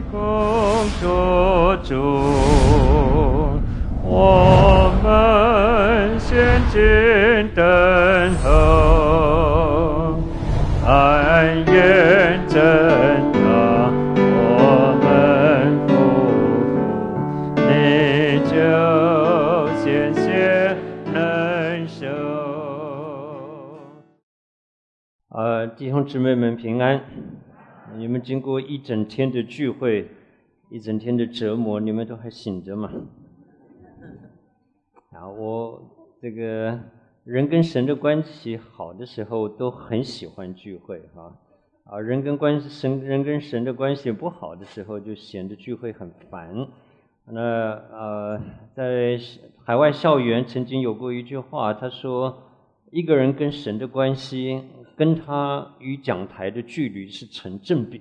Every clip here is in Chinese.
工作中，我们先进等候，安眼真道，我们夫妇，你就显现能受。弟兄姊妹们平安。你们经过一整天的聚会，一整天的折磨，你们都还醒着吗？我这个人跟神的关系好的时候，都很喜欢聚会人跟神的关系不好的时候，就显得聚会很烦。在海外校园曾经有过一句话，他说，一个人跟神的关系跟他与讲台的距离是成正比。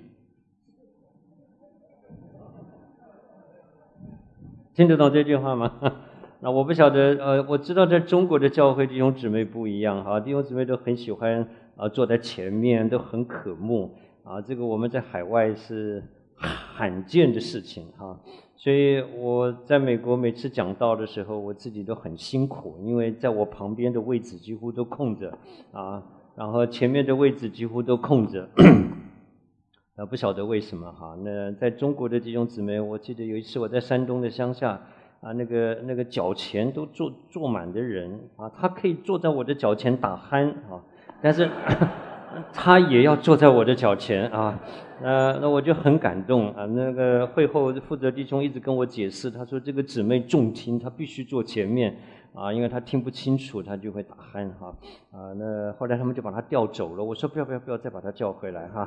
听得懂这句话吗？那我不晓得，我知道在中国的教会弟兄姊妹不一样弟兄姊妹都很喜欢坐在前面，都很渴慕这个我们在海外是罕见的事情所以我在美国每次讲道的时候，我自己都很辛苦，因为在我旁边的位置几乎都空着然后前面的位置几乎都空着不晓得为什么那在中国的弟兄姊妹，我记得有一次我在山东的乡下那个脚前都坐满的人他可以坐在我的脚前打鼾但是他也要坐在我的脚前那我就很感动那个会后负责弟兄一直跟我解释，他说这个姊妹重听，他必须坐前面因为他听不清楚，他就会打鼾那后来他们就把他调走了，我说不要再把他叫回来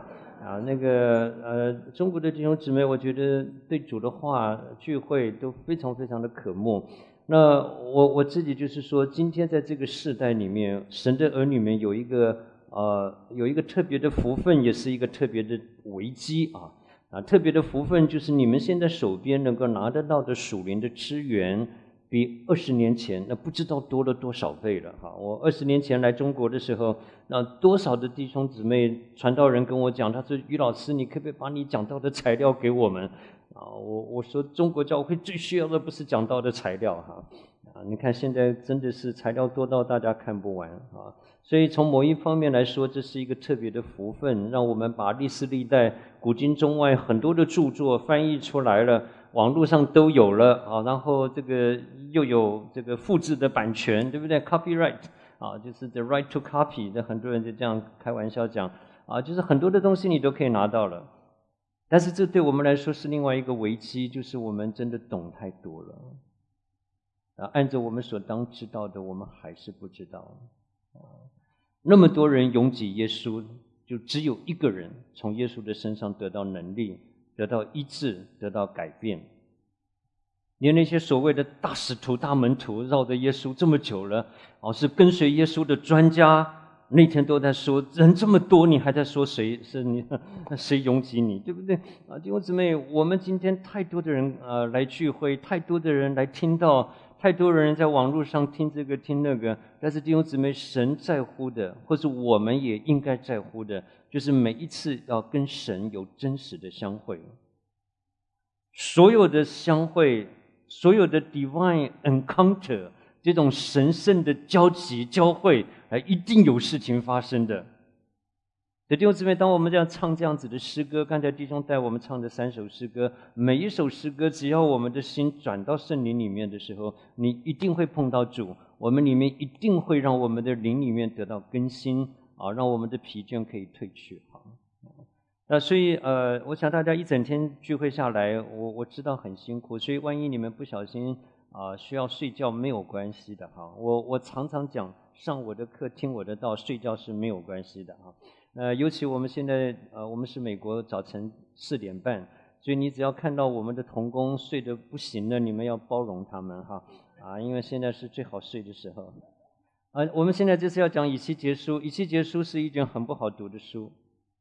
中国的弟兄姊妹，我觉得对主的话聚会都非常非常的渴慕。那我自己就是说，今天在这个世代里面，神的儿女们有一个特别的福分，也是一个特别的危机特别的福分就是你们现在手边能够拿得到的属灵的资源，比20年前那不知道多了多少倍了我20年前来中国的时候，那多少的弟兄姊妹传道人跟我讲，他说于老师，你可不可以把你讲道的材料给我们我说中国教会最需要的不是讲道的材料你看现在真的是材料多到大家看不完所以从某一方面来说，这是一个特别的福分，让我们把历史历代古今中外很多的著作翻译出来了，网络上都有了然后这个又有这个复制的版权，对不对 ？Copyright 就是 the right to copy， 那很多人就这样开玩笑讲就是很多的东西你都可以拿到了，但是这对我们来说是另外一个危机，就是我们真的懂太多了按照我们所当知道的，我们还是不知道那么多人拥挤耶稣，就只有一个人从耶稣的身上得到能力，得到医治，得到改变。连那些所谓的大使徒大门徒绕着耶稣这么久了是跟随耶稣的专家，那天都在说，人这么多你还在说谁拥挤你，对不对弟兄姊妹，我们今天太多的人来聚会，太多的人来听到，太多人在网络上听这个听那个，但是弟兄姊妹，神在乎的，或是我们也应该在乎的，就是每一次要跟神有真实的相会。所有的相会，所有的 divine encounter， 这种神圣的交集交汇一定有事情发生的。弟兄姊妹，当我们这样唱这样子的诗歌，刚才弟兄带我们唱的3首诗歌，每一首诗歌只要我们的心转到圣灵里面的时候，你一定会碰到主，我们里面一定会让我们的灵里面得到更新让我们的疲倦可以退去所以我想大家一整天聚会下来，我知道很辛苦，所以万一你们不小心需要睡觉没有关系的我常常讲，上我的课听我的道，睡觉是没有关系的尤其我们现在我们是美国早晨4点半，所以你只要看到我们的同工睡得不行了，你们要包容他们因为现在是最好睡的时候我们现在这次要讲以西结书，以西结书是一卷很不好读的书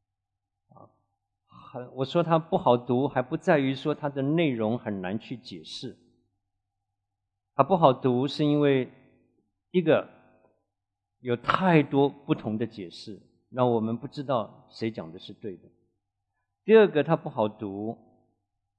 我说它不好读，还不在于说它的内容很难去解释。它不好读是因为一个有太多不同的解释，让我们不知道谁讲的是对的。第二个它不好读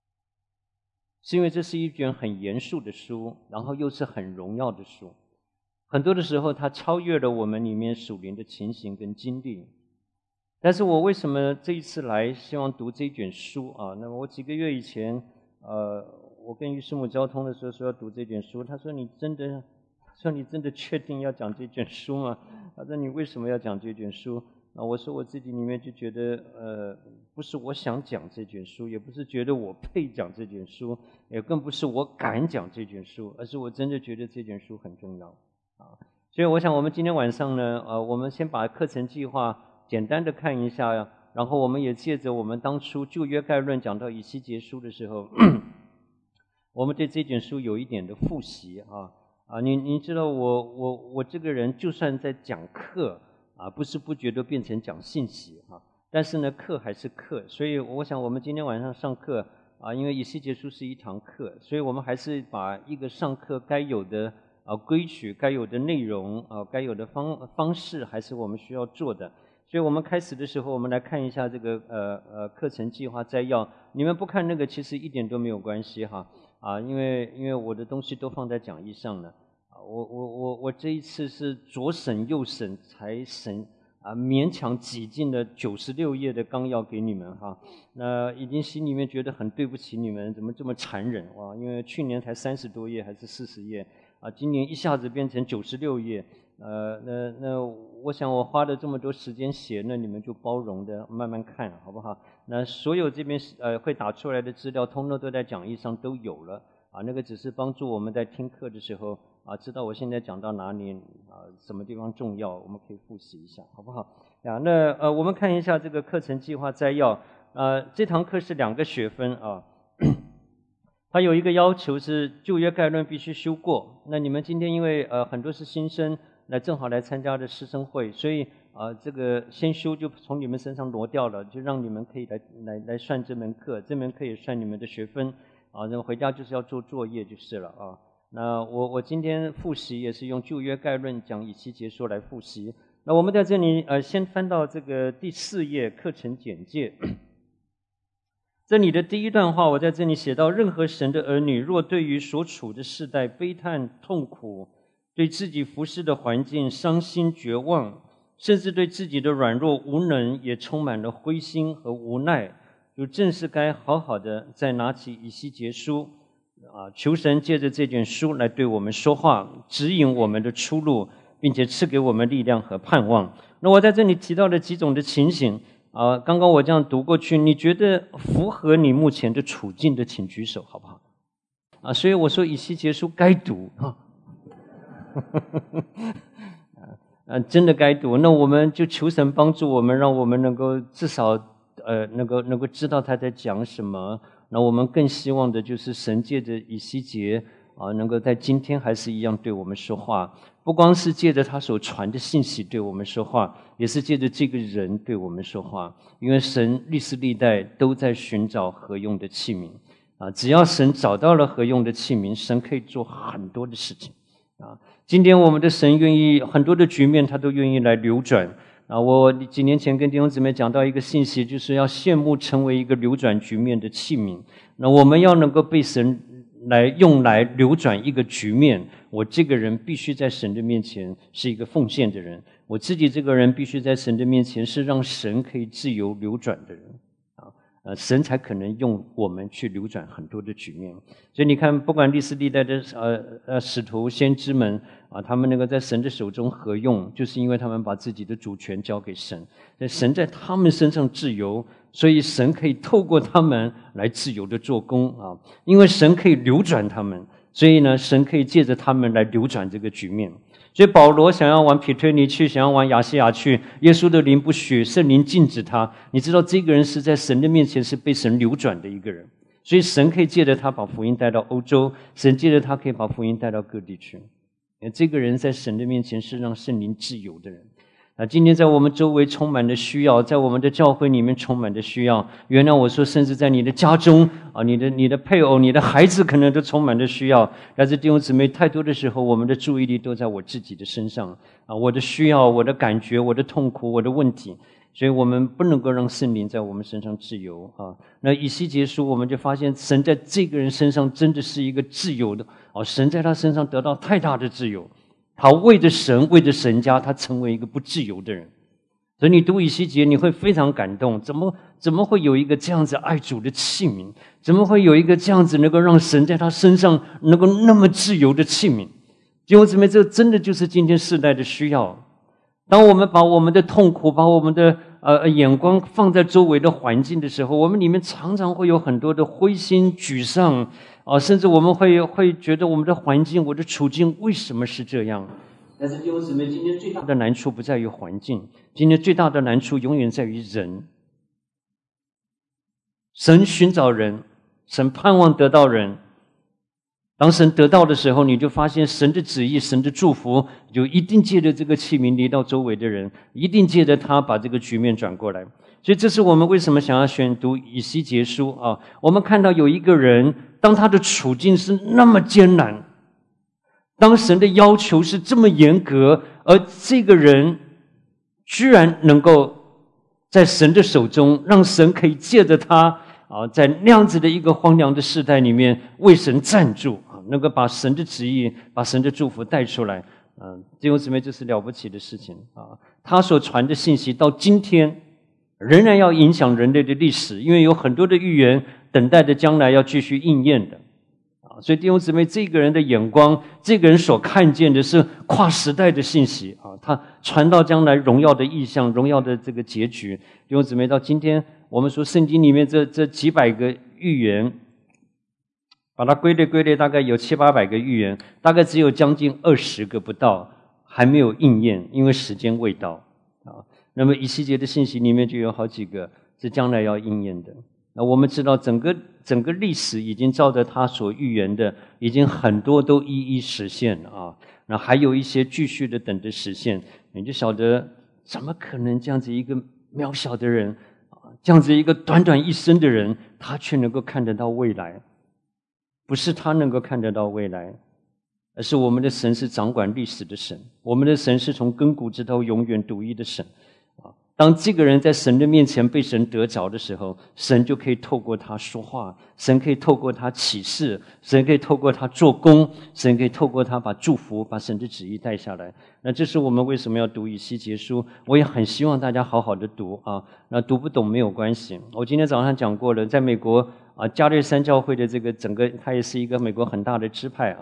是因为这是一卷很严肃的书，然后又是很荣耀的书。很多的时候，它超越了我们里面属灵的情形跟经历。但是我为什么这一次来希望读这一卷书啊？那么我几个月以前，我跟于师母交通的时候说要读这卷书，他说你真的确定要讲这卷书吗？他说你为什么要讲这卷书？啊，我说我自己里面就觉得，不是我想讲这卷书，也不是觉得我配讲这卷书，也更不是我敢讲这卷书，而是我真的觉得这卷书很重要啊。所以我想我们今天晚上呢，我们先把课程计划简单的看一下，然后我们也借着我们当初旧约概论讲到以西结书的时候，我们对这卷书有一点的复习啊。你知道我这个人就算在讲课啊，不知不觉都变成讲信息啊，但是呢课还是课，所以我想我们今天晚上上课啊，因为以西结书是一堂课，所以我们还是把一个上课该有的规矩、该有的内容该有的方式，还是我们需要做的。所以我们开始的时候，我们来看一下这个课程计划摘要。你们不看那个，其实一点都没有关系哈因为我的东西都放在讲义上了。我这一次是左审右审才审勉强挤进了96页的纲要给你们哈。那已经心里面觉得很对不起你们，怎么这么残忍哇？因为去年才30多页还是40页今年一下子变成96页。那我想我花了这么多时间写，那你们就包容的慢慢看好不好？那所有这边会打出来的资料，通通都在讲义上都有了那个只是帮助我们在听课的时候知道我现在讲到哪里什么地方重要，我们可以复习一下，好不好？那我们看一下这个课程计划摘要这堂课是2个学分它有一个要求是旧约概论必须修过。那你们今天因为很多是新生正好来参加的师生会，所以这个先修就从你们身上挪掉了，就让你们可以来算这门课，这门课也算你们的学分然后回家就是要做作业就是了那我今天复习也是用旧约概论讲以西结书来复习。那我们在这里先翻到这个第4页课程简介。这里的第一段话，我在这里写到：任何神的儿女，若对于所处的世代悲叹痛苦，对自己服侍的环境伤心绝望，甚至对自己的软弱无能也充满了灰心和无奈，就正是该好好的再拿起以西结书求神借着这卷书来对我们说话，指引我们的出路，并且赐给我们力量和盼望。那我在这里提到了几种的情形刚刚我这样读过去，你觉得符合你目前的处境的，请举手，好不好？所以我说以西结书该读真的该读。那我们就求神帮助我们，让我们能够至少能够知道他在讲什么。那我们更希望的就是神借着以西结能够在今天还是一样对我们说话，不光是借着他所传的信息对我们说话，也是借着这个人对我们说话。因为神历世历代都在寻找合用的器皿只要神找到了合用的器皿，神可以做很多的事情今天我们的神愿意很多的局面他都愿意来流转我几年前跟弟兄姊妹讲到一个信息，就是要羡慕成为一个流转局面的器皿。那我们要能够被神来用来流转一个局面，我这个人必须在神的面前是一个奉献的人，我自己这个人必须在神的面前是让神可以自由流转的人神才可能用我们去流转很多的局面。所以你看，不管历世历代的使徒先知们他们能够在神的手中合用，就是因为他们把自己的主权交给神，神在他们身上自由，所以神可以透过他们来自由的做工因为神可以流转他们，所以呢，神可以借着他们来流转这个局面。所以保罗想要往庇推尼去，想要往亚细亚去，耶稣的灵不许，圣灵禁止他。你知道这个人是在神的面前是被神流转的一个人，所以神可以借着他把福音带到欧洲，神借着他可以把福音带到各地去。这个人在神的面前是让圣灵自由的人今天在我们周围充满了需要，在我们的教会里面充满了需要。原谅我说，甚至在你的家中你的配偶、你的孩子可能都充满了需要。但是弟兄姊妹，太多的时候我们的注意力都在我自己的身上我的需要、我的感觉、我的痛苦、我的问题。 所以我们不能够让圣灵在我们身上自由啊。那以西结书我们就发现，神在这个人身上真的是一个自由的神在他身上得到太大的自由，他为着神，为着神家，他成为一个不自由的人。所以你读以西结，你会非常感动，怎么会有一个这样子爱主的器皿？怎么会有一个这样子能够让神在他身上能够那么自由的器皿？弟兄姊妹，这真的就是今天世代的需要。当我们把我们的痛苦，把我们的眼光放在周围的环境的时候，我们里面常常会有很多的灰心沮丧甚至我们会觉得我们的环境，我的处境为什么是这样？但是弟兄姊妹，今天最大的难处不在于环境，今天最大的难处永远在于人。神寻找人，神盼望得到人。当神得到的时候，你就发现神的旨意，神的祝福就一定借着这个器皿离到周围的人，一定借着他把这个局面转过来。所以这是我们为什么想要选读以西结书我们看到有一个人，当他的处境是那么艰难，当神的要求是这么严格，而这个人居然能够在神的手中，让神可以借着他在那样子的一个荒凉的世代里面为神站住能够把神的旨意，把神的祝福带出来弟兄姊妹，这是了不起的事情他所传的信息到今天仍然要影响人类的历史，因为有很多的预言等待着将来要继续应验的所以弟兄姊妹，这个人的眼光，这个人所看见的是跨时代的信息他传到将来荣耀的意象，荣耀的这个结局。弟兄姊妹，到今天我们说圣经里面这几百个预言，把它归类，大概有700-800个预言，大概只有将近20个不到还没有应验，因为时间未到那么以西结的信息里面就有好几个是将来要应验的。那我们知道整个历史已经照着他所预言的，已经很多都一一实现了那还有一些继续的等着实现。你就晓得怎么可能这样子一个渺小的人这样子一个短短一生的人，他却能够看得到未来。不是他能够看得到未来，而是我们的神是掌管历史的神，我们的神是从亘古直到永远独一的神当这个人在神的面前被神得着的时候，神就可以透过他说话，神可以透过他启示，神可以透过他做工，神可以透过他把祝福，把神的旨意带下来。那这是我们为什么要读以西结书，我也很希望大家好好的读那读不懂没有关系。我今天早上讲过了，在美国加略山教会的这个整个，它也是一个美国很大的支派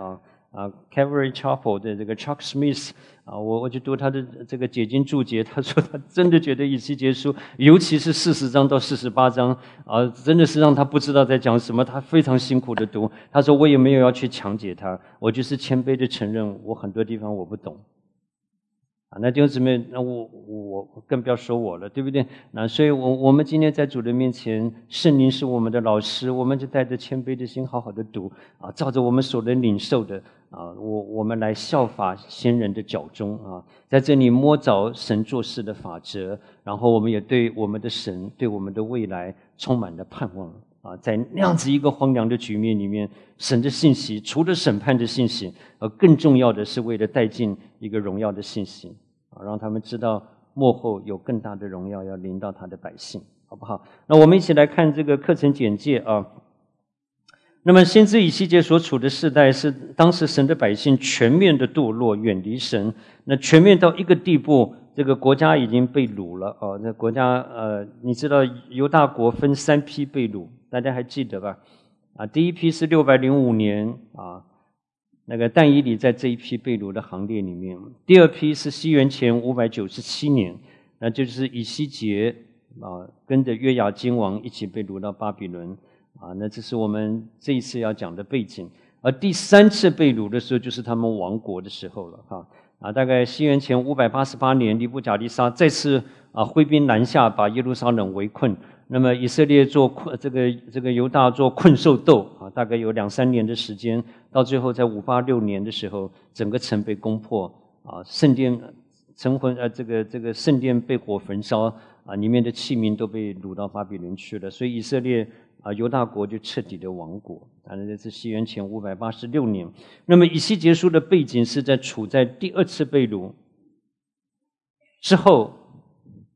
Calvary Chapel 的这个 Chuck Smith我去读他的这个解经注解，他说他真的觉得以西结书，尤其是40章到48章真的是让他不知道在讲什么，他非常辛苦的读。他说我也没有要去强解他，我就是谦卑的承认我很多地方我不懂那弟兄姊妹，那我更不要说我了，对不对？那所以我们今天在主的面前，圣灵是我们的老师，我们就带着谦卑的心好好的读照着我们所能领受的我们来效法先人的脚踪在这里摸着神做事的法则，然后我们也对我们的神，对我们的未来充满了盼望在那样子一个荒凉的局面里面，神的信息除了审判的信息，而更重要的是为了带进一个荣耀的信息让他们知道末后有更大的荣耀要临到他的百姓，好不好？那我们一起来看这个课程简介那么先知以西结所处的世代是当时神的百姓全面的堕落，远离神，那全面到一个地步，这个国家已经被掳了那国家你知道犹大国分3批被掳，大家还记得吧第一批是605年那个但以理在这一批被掳的行列里面，第二批是西元前597年，那就是以西结跟着约雅斤王一起被掳到巴比伦那这是我们这一次要讲的背景。而第3次被掳的时候，就是他们亡国的时候了大概西元前588年，尼布甲尼撒再次挥兵南下，把耶路撒冷围困。那么以色列做这个犹大做困兽斗大概有2-3年的时间，到最后在586年的时候，整个城被攻破圣殿这个圣殿被火焚烧里面的器皿都被掳到巴比伦去了，所以以色列犹大国就彻底的亡国这是西元前586年。那么以西结书的背景是处在第2次被掳之后，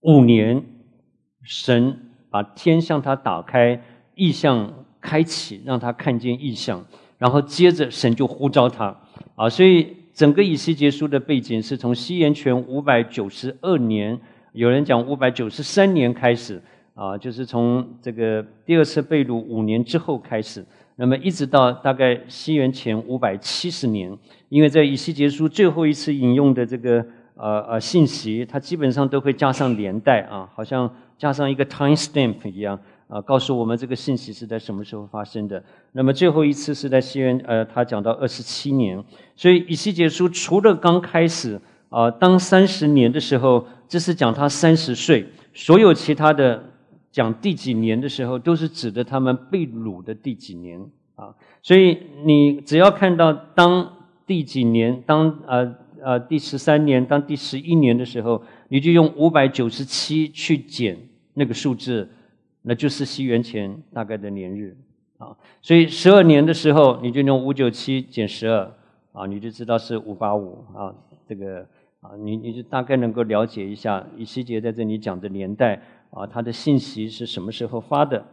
5年，神把天向他打开，异象开启，让他看见异象，然后接着神就呼召他所以整个以西结书的背景是从西元前592年，有人讲593年开始就是从这个第二次被掳5年之后开始，那么一直到大概西元前570年，因为在以西结书最后一次引用的这个信息，它基本上都会加上年代好像加上一个 time stamp 一样告诉我们这个信息是在什么时候发生的。那么最后一次是在西元他讲到27年，所以以西结书除了刚开始当30年的时候，这是讲他30岁，所有其他的讲第几年的时候，都是指的他们被掳的第几年所以你只要看到当第几年，当第13年，当第11年的时候，你就用597去减那个数字，那就是西元前大概的年日所以12年的时候，你就用597减12你就知道是585这个你就大概能够了解一下以西结在这里讲的年代他的信息是什么时候发的。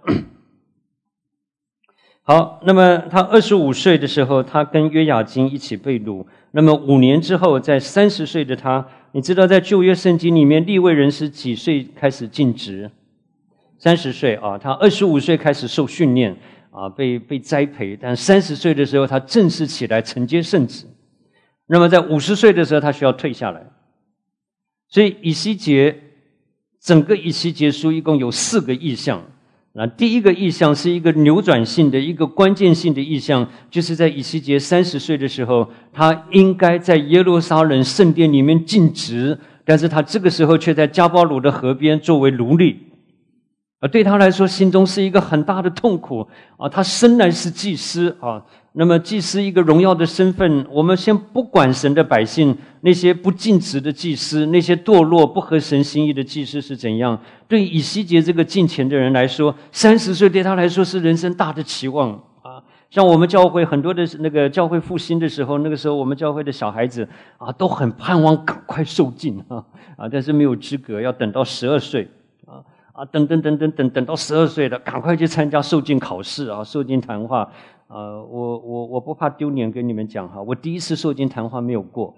好，那么他25岁的时候，他跟约雅斤一起被掳。那么5年之后，在30岁的他，你知道在旧约圣经里面，利未人是几岁开始尽职？30岁他25岁开始受训练被栽培，但30岁的时候，他正式起来承接圣职。那么在50岁的时候，他需要退下来。所以以西结整个以西结书一共有4个意象。第一个意象是一个扭转性的一个关键性的意象，就是在以西结30岁的时候，他应该在耶路撒冷圣殿里面尽职，但是他这个时候却在加巴鲁的河边作为奴隶对他来说心中是一个很大的痛苦他生来是祭司那么祭司一个荣耀的身份，我们先不管神的百姓那些不尽职的祭司，那些堕落不合神心意的祭司是怎样，对以西结这个敬虔的人来说，30岁对他来说是人生大的期望像我们教会很多的那个教会复兴的时候，那个时候我们教会的小孩子都很盼望赶快受尽但是没有资格，要等到12岁等到12岁了，赶快去参加受尽考试受尽谈话我不怕丢脸跟你们讲我第一次受尽谈话没有过，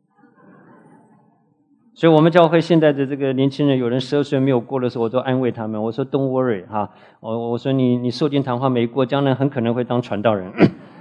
所以我们教会现在的这个年轻人，有人12岁没有过的时候，我都安慰他们，我说 Don't worry 我说你受尽谈话没过，将来很可能会当传道人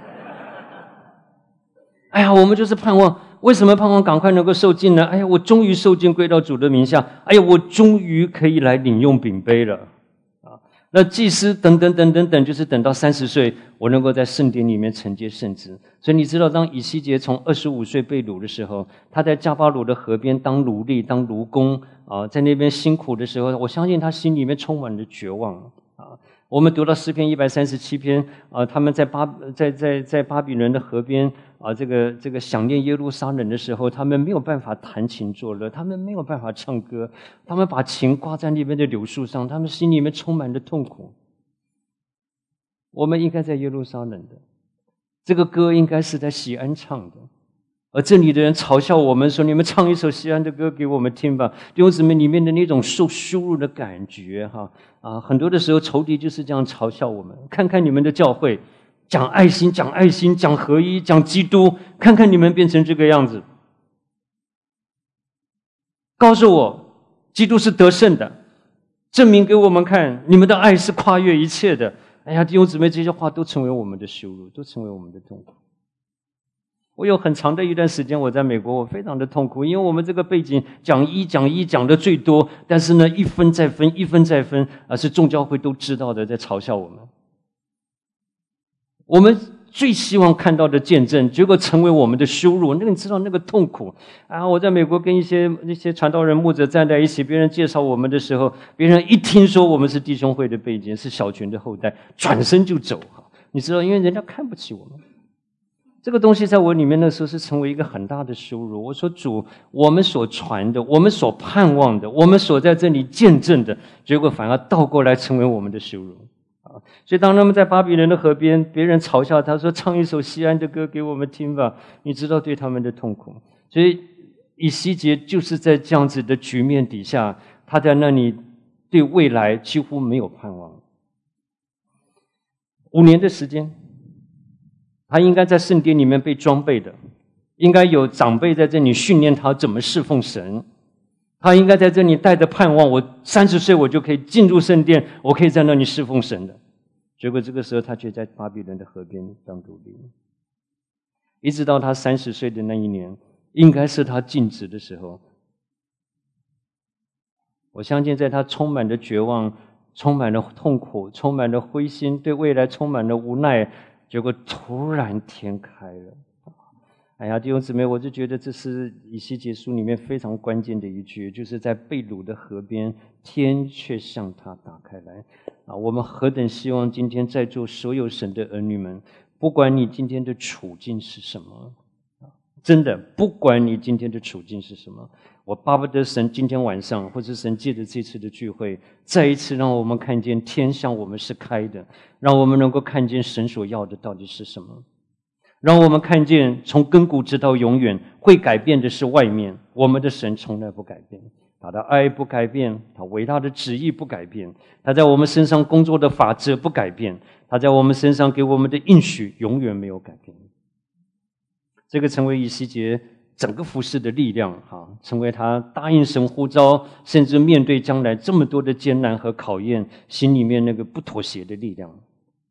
哎呀，我们就是盼望，为什么盼望赶快能够受尽呢？哎呀，我终于受尽归到主的名下，哎呀，我终于可以来领用饼杯了那祭司等，就是等到30岁，我能够在圣殿里面承接圣职。所以你知道，当以西结从25岁被掳的时候，他在加巴鲁的河边当奴隶、当奴工在那边辛苦的时候，我相信他心里面充满了绝望我们读到诗篇137篇他们在巴比伦的河边这个想念耶路撒冷的时候，他们没有办法弹琴作乐，他们没有办法唱歌，他们把琴挂在那边的柳树上，他们心里面充满了痛苦。我们应该在耶路撒冷的，这个歌应该是在西安唱的，而这里的人嘲笑我们说，你们唱一首西安的歌给我们听吧。弟兄姊妹，里面的那种受羞辱的感觉很多的时候仇敌就是这样嘲笑我们。看看你们的教会，讲爱心，讲合一，讲基督，看看你们变成这个样子。告诉我基督是得胜的，证明给我们看你们的爱是跨越一切的。哎呀，弟兄姊妹，这些话都成为我们的羞辱，都成为我们的痛苦。我有很长的一段时间我在美国，我非常的痛苦，因为我们这个背景讲的最多，但是呢一分再分是众教会都知道的，在嘲笑我们。我们最希望看到的见证，结果成为我们的羞辱。那个你知道那个痛苦我在美国跟一些传道人牧者站在一起，别人介绍我们的时候，别人一听说我们是弟兄会的背景，是小群的后代，转身就走你知道，因为人家看不起我们。这个东西在我里面那时候是成为一个很大的羞辱。我说主，我们所传的，我们所盼望的，我们所在这里见证的，结果反而倒过来成为我们的羞辱所以当他们在巴比伦的河边，别人嘲笑他说，唱一首西安的歌给我们听吧，你知道对他们的痛苦。所以以西结就是在这样子的局面底下， 他在那里对未来几乎没有盼望。5年的时间，他应该在圣殿里面被装备的，应该有长辈在这里训练他怎么侍奉神，他应该在这里带着盼望，我30岁我就可以进入圣殿，我可以在那里侍奉神的。结果这个时候他却在巴比伦的河边当奴隶，一直到他30岁的那一年，应该是他尽职的时候。我相信在他充满了绝望，充满了痛苦，充满了灰心，对未来充满了无奈，结果突然天开了。哎呀，弟兄姊妹，我就觉得这是以西结书里面非常关键的一句，就是在被掳的河边，天却向他打开来。我们何等希望今天在座所有神的儿女们，不管你今天的处境是什么，真的，不管你今天的处境是什么，我巴不得神今天晚上，或者神借着这次的聚会，再一次让我们看见天向我们是开的，让我们能够看见神所要的到底是什么。让我们看见从亘古直到永远，会改变的是外面，我们的神从来不改变，他的爱不改变，他伟大的旨意不改变，他在我们身上工作的法则不改变，他在我们身上给我们的应许永远没有改变。这个成为以西结整个服事的力量，成为他答应神呼召，甚至面对将来这么多的艰难和考验，心里面那个不妥协的力量。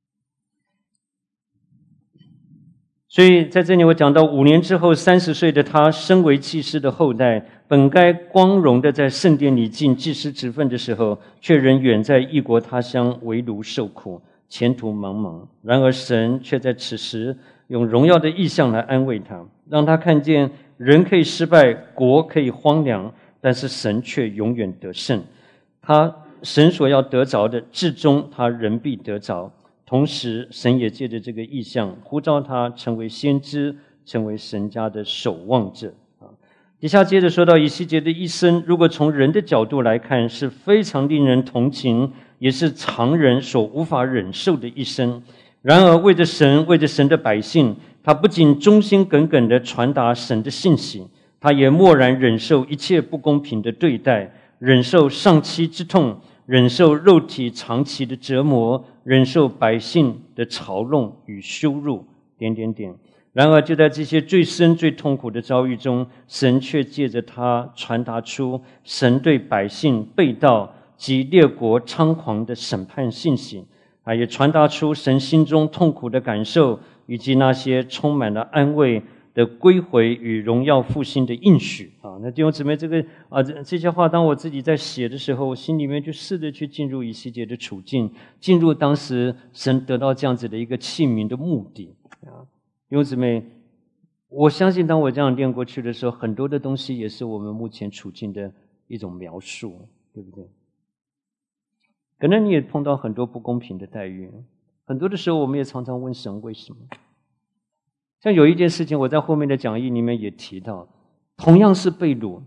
所以在这里我讲到5年之后，30岁的他身为祭司的后代，本该光荣的在圣殿里尽祭司职分的时候，却仍远在异国他乡为奴受苦，前途茫茫。然而神却在此时用荣耀的意象来安慰他，让他看见人可以失败，国可以荒凉，但是神却永远得胜。神所要得着的，至终他仍必得着。同时神也借着这个意象呼召他成为先知，成为神家的守望者。底下接着说到以西结的一生，如果从人的角度来看，是非常令人同情，也是常人所无法忍受的一生。然而为着神，为着神的百姓，他不仅忠心耿耿地传达神的信息，他也默然忍受一切不公平的对待，忍受丧妻之痛，忍受肉体长期的折磨，忍受百姓的嘲弄与羞辱，然而就在这些最深最痛苦的遭遇中，神却借着他传达出神对百姓背道及列国猖狂的审判信息，也传达出神心中痛苦的感受，以及那些充满了安慰的归回与荣耀复兴的应许。那弟兄姊妹，这些话当我自己在写的时候，我心里面就试着去进入以西结的处境，进入当时神得到这样子的一个器皿的目的。弟兄姊妹，我相信当我这样念过去的时候，很多的东西也是我们目前处境的一种描述，对不对？可能你也碰到很多不公平的待遇，很多的时候我们也常常问神为什么。像有一件事情，我在后面的讲义里面也提到，同样是被掳，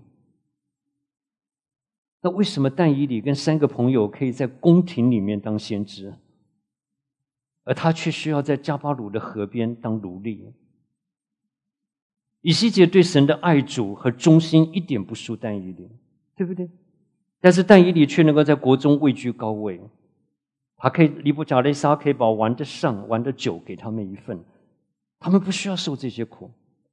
那为什么但以理跟3个朋友可以在宫廷里面当先知，而他却需要在加巴鲁的河边当奴隶？以西结对神的爱主和忠心一点不输但以理，对不对？但是但以理却能够在国中位居高位，他可以尼布甲内撒可以把玩得上玩得久给他们一份，他们不需要受这些苦，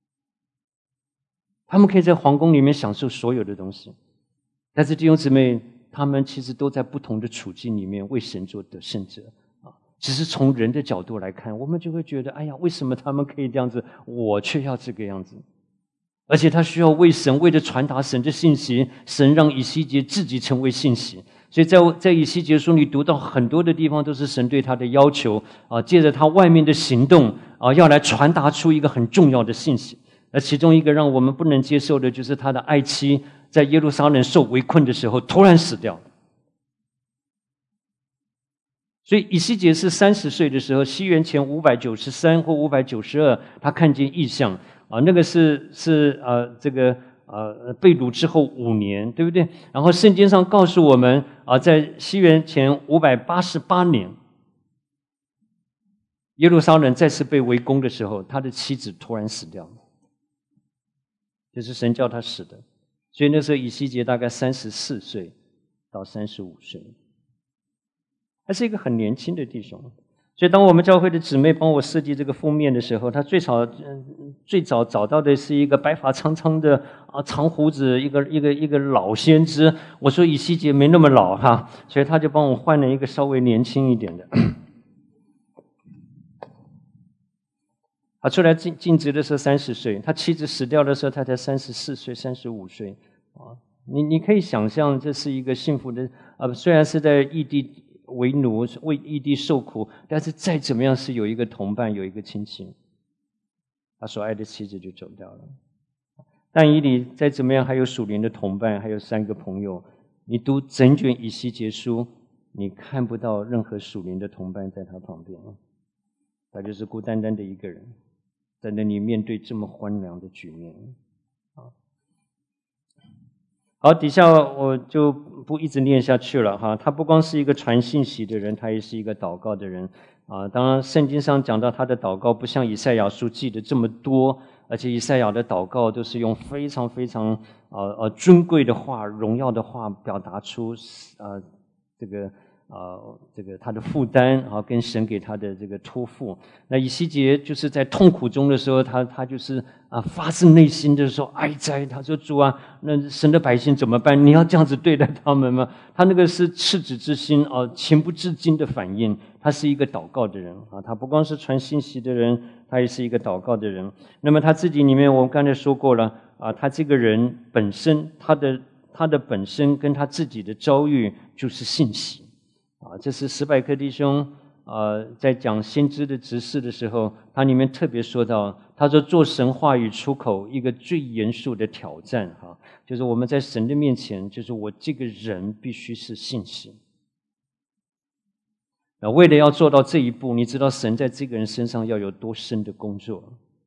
他们可以在皇宫里面享受所有的东西。但是弟兄姊妹，他们其实都在不同的处境里面为神做得胜者。只是从人的角度来看，我们就会觉得，哎呀，为什么他们可以这样子，我却要这个样子？而且他需要为神，为了传达神的信息，神让以西结自己成为信息。所以在以西结书里读到很多的地方，都是神对他的要求借着他外面的行动要来传达出一个很重要的信息。而其中一个让我们不能接受的，就是他的爱妻在耶路撒冷受围困的时候突然死掉。所以以西结是30岁的时候，西元前593或592，他看见异象那个是被掳之后5年，对不对？然后圣经上告诉我们在西元前588年，耶路撒冷再次被围攻的时候，他的妻子突然死掉了，就是神叫他死的。所以那时候以西结大概34岁到35岁，他是一个很年轻的弟兄。所以当我们教会的姊妹帮我设计这个封面的时候，她最早找到的是一个白发苍苍的长胡子一个老先知。我说以西结没那么老哈，所以他就帮我换了一个稍微年轻一点的。他出来尽职的时候30岁，他妻子死掉的时候他才34岁35岁啊。你可以想象这是一个幸福的虽然是在异地为奴，为异地受苦，但是再怎么样是有一个同伴，有一个亲戚。他所爱的妻子就走掉了。但以理再怎么样还有属灵的同伴，还有3个朋友。你读整卷以西结书，你看不到任何属灵的同伴在他旁边，他就是孤单单的一个人，在那里面对这么荒凉的局面。好，底下我就不一直念下去了哈。他不光是一个传信息的人，他也是一个祷告的人啊。当然，圣经上讲到他的祷告，不像以赛亚书记的这么多，而且以赛亚的祷告都是用非常非常尊贵的话、荣耀的话表达出这个他的负担跟神给他的这个托付。那以西结就是在痛苦中的时候，他就是发自内心的说哀哉，他说主啊，那神的百姓怎么办？你要这样子对待他们吗？他那个是赤子之心情不自禁的反应。他是一个祷告的人他不光是传信息的人，他也是一个祷告的人。那么他自己里面我们刚才说过了他这个人本身他的本身跟他自己的遭遇就是信息这是史百克弟兄在讲先知的职事的时候，他里面特别说到，他说做神话语出口一个最严肃的挑战就是我们在神的面前，就是我这个人必须是信息。为了要做到这一步，你知道神在这个人身上要有多深的工作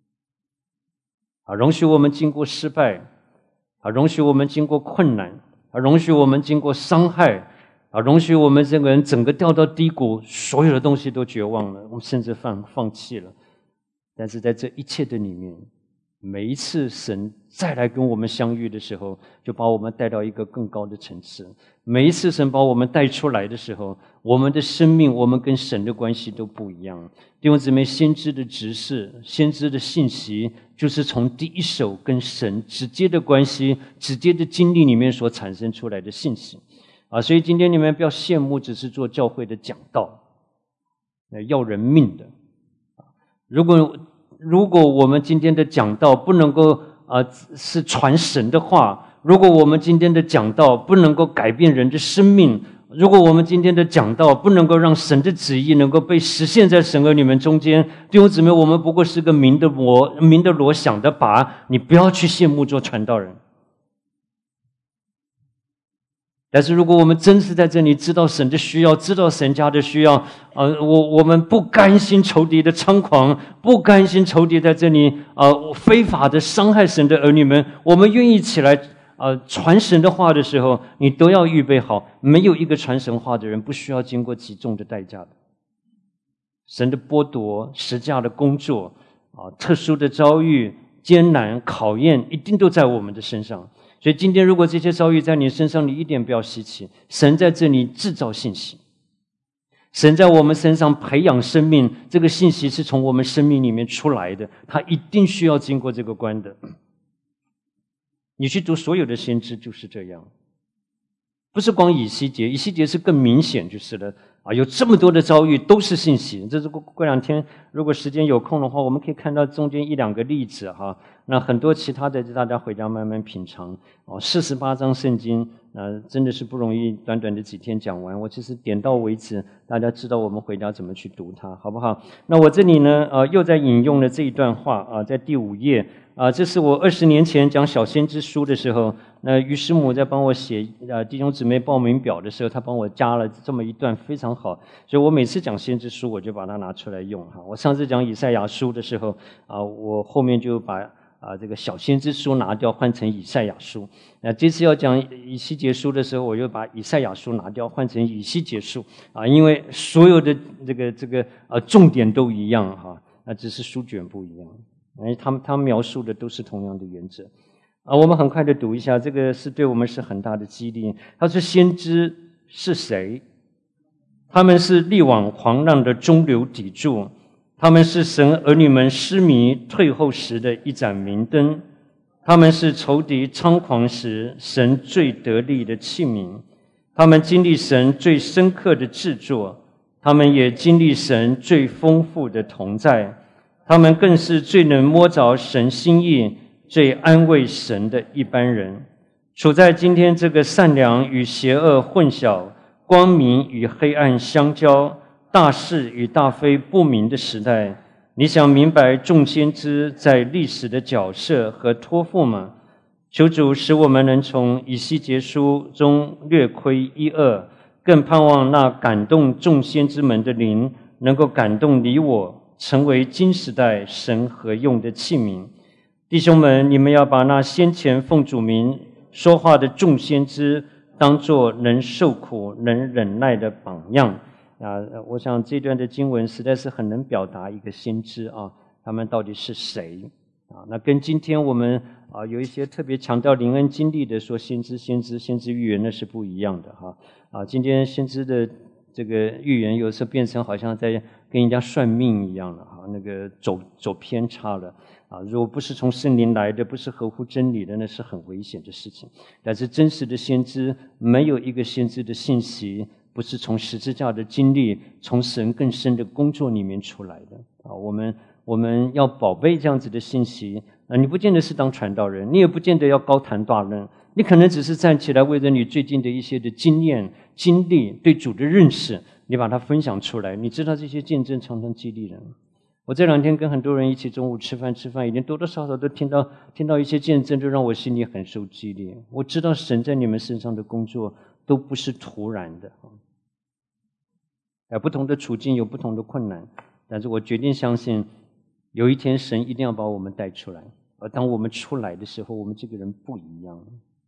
容许我们经过失败容许我们经过困难容许我们经过伤害容许我们这个人整个掉到低谷，所有的东西都绝望了，我们甚至放弃了。但是在这一切的里面，每一次神再来跟我们相遇的时候，就把我们带到一个更高的层次。每一次神把我们带出来的时候，我们的生命，我们跟神的关系都不一样。弟兄姊妹，先知的职事，先知的信息，就是从第一手跟神直接的关系、直接的经历里面所产生出来的信息所以今天你们不要羡慕只是做教会的讲道要人命的如果我们今天的讲道不能够是传神的话，如果我们今天的讲道不能够改变人的生命，如果我们今天的讲道不能够让神的旨意能够被实现在神和你们中间，弟兄姊妹，我们不过是个明的锣响的拔，你不要去羡慕做传道人。但是如果我们真是在这里知道神的需要，知道神家的需要我们不甘心仇敌的猖狂，不甘心仇敌在这里非法的伤害神的儿女们，我们愿意起来传神的话的时候，你都要预备好，没有一个传神话的人不需要经过极重的代价的。神的剥夺、十架的工作特殊的遭遇、艰难、考验一定都在我们的身上。所以今天如果这些遭遇在你身上，你一点不要稀奇，神在这里制造信息，神在我们身上培养生命，这个信息是从我们生命里面出来的，它一定需要经过这个关的。你去读所有的先知就是这样，不是光以西结是更明显就是了有这么多的遭遇都是信息。这是过2天如果时间有空的话，我们可以看到中间1-2个例子那很多其他的大家回家慢慢品尝48章圣经真的是不容易短短的几天讲完，我其实点到为止，大家知道我们回家怎么去读它，好不好？那我这里呢又在引用了这一段话在第5页这是我20年前讲小先知书的时候，那于师母在帮我写弟兄姊妹报名表的时候，他帮我加了这么一段非常好，所以我每次讲先知书我就把它拿出来用我上次讲以赛亚书的时候我后面就把这个小先知书拿掉换成以赛亚书，那这次要讲以西结书的时候，我就把以赛亚书拿掉换成以西结书因为所有的这个重点都一样那只是书卷不一样，因为他描述的都是同样的原则我们很快的读一下，这个是对我们是很大的激励。他说：先知是谁？他们是力挽狂浪的中流砥柱，他们是神儿女们失迷退后时的一盏明灯，他们是仇敌猖狂时神最得力的器皿，他们经历神最深刻的制作，他们也经历神最丰富的同在，他们更是最能摸着神心意、最安慰神的一般人。处在今天这个善良与邪恶混淆、光明与黑暗相交、大是与大非不明的时代，你想明白众先知在历史的角色和托付吗？求主使我们能从以西结书中略窥一二，更盼望那感动众先知们的灵能够感动你我，成为今时代神合用的器皿。弟兄们，你们要把那先前奉主名说话的众先知当作能受苦能忍耐的榜样。我想这段的经文实在是很能表达一个先知他们到底是谁那跟今天我们有一些特别强调灵恩经历的说先知预言那是不一样的今天先知的这个预言有时候变成好像在跟人家算命一样了那个走偏差了如果不是从圣灵来的，不是合乎真理的，那是很危险的事情。但是真实的先知，没有一个先知的信息不是从十字架的经历，从神更深的工作里面出来的我们要宝贝这样子的信息你不见得是当传道人，你也不见得要高谈大论，你可能只是站起来，为了你最近的一些的经验、经历、对主的认识，你把它分享出来。你知道这些见证常常激励人。我这2天跟很多人一起中午吃饭，已经多多少少都听到一些见证，就让我心里很受激励。我知道神在你们身上的工作都不是突然的不同的处境有不同的困难，但是我决定相信有一天神一定要把我们带出来，而当我们出来的时候，我们这个人不一样。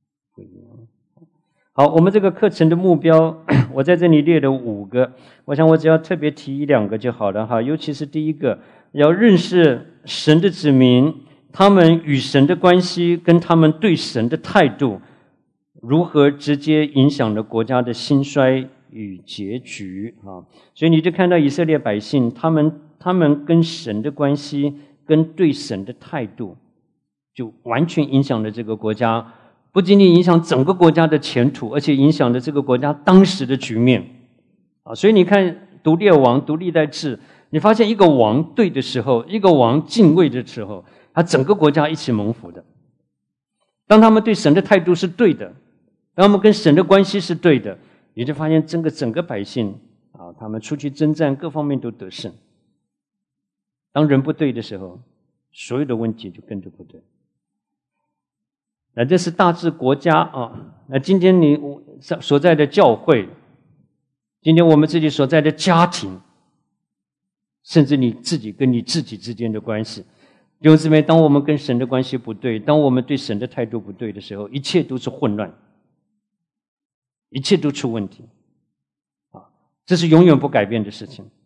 好，我们这个课程的目标我在这里列了5个，我想我只要特别提1-2个就好了尤其是第一个，要认识神的子民，他们与神的关系跟他们对神的态度如何直接影响了国家的兴衰与结局所以你就看到以色列百姓他们跟神的关系跟对神的态度就完全影响了这个国家，不仅仅影响整个国家的前途，而且影响了这个国家当时的局面所以你看独列王、独历代志，你发现一个王对的时候，一个王敬畏的时候，他整个国家一起蒙福的。当他们对神的态度是对的，当他们跟神的关系是对的，你就发现整个百姓他们出去征战各方面都得胜。当人不对的时候，所有的问题就跟着不对。那这是大致国家那今天你所在的教会，今天我们自己所在的家庭，甚至你自己跟你自己之间的关系，弟兄姊妹，当我们跟神的关系不对，当我们对神的态度不对的时候，一切都是混乱，一切都出问题这是永远不改变的事情。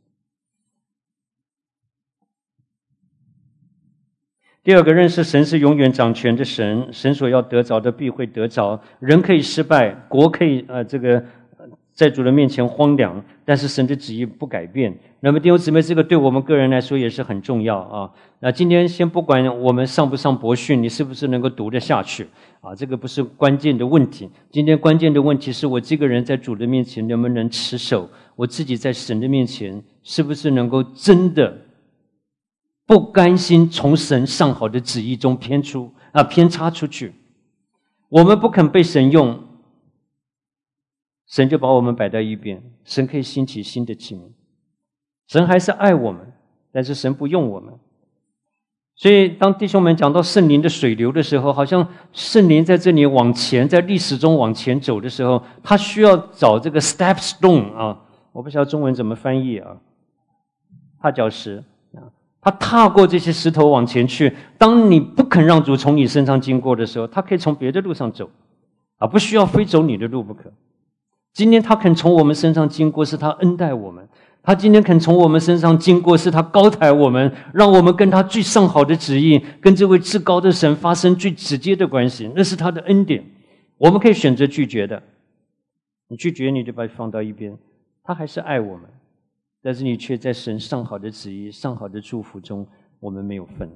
第二个，认识神是永远掌权的神，神所要得着的必会得着。人可以失败，国可以在主的面前荒凉，但是神的旨意不改变。那么弟兄姊妹，这个对我们个人来说也是很重要那今天先不管我们上不上博训，你是不是能够读得下去这个不是关键的问题。今天关键的问题是我这个人在主的面前能不能持守，我自己在神的面前是不是能够真的不甘心从神上好的旨意中偏差出去。我们不肯被神用，神就把我们摆在一边，神可以兴起新的器皿。神还是爱我们，但是神不用我们。所以当弟兄们讲到圣灵的水流的时候，好像圣灵在这里往前，在历史中往前走的时候，他需要找这个 step stone 我不晓得中文怎么翻译踏脚石他踏过这些石头往前去，当你不肯让主从你身上经过的时候，他可以从别的路上走不需要非走你的路不可。今天他肯从我们身上经过，是他恩待我们， 他今天肯从我们身上经过，是他高抬我们，让我们跟他最上好的旨意，跟这位至高的神发生最直接的关系，那是他的恩典。我们可以选择拒绝的，你拒绝你就把它放到一边，他还是爱我们，但是你却在神上好的旨意、上好的祝福中，我们没有份。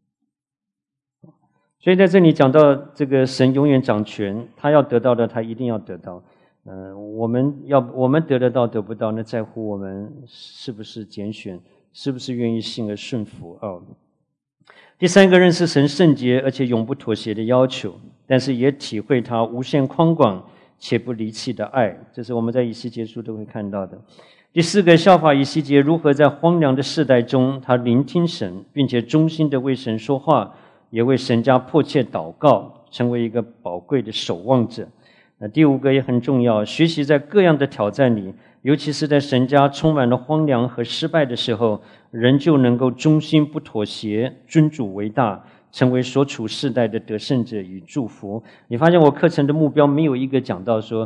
所以在这里讲到这个神永远掌权，他要得到的他一定要得到。我们得得到得不到，那在乎我们是不是拣选，是不是愿意信而顺服啊。第三个，认识神圣洁而且永不妥协的要求，但是也体会他无限宽广且不离弃的爱，这是我们在以西结书都会看到的。第四个，效法以西结如何在荒凉的世代中，他聆听神，并且忠心的为神说话，也为神家迫切祷告，成为一个宝贵的守望者。第五个也很重要，学习在各样的挑战里，尤其是在神家充满了荒凉和失败的时候，仍旧能够忠心不妥协，尊主为大，成为所处世代的得胜者与祝福。你发现我课程的目标没有一个讲到说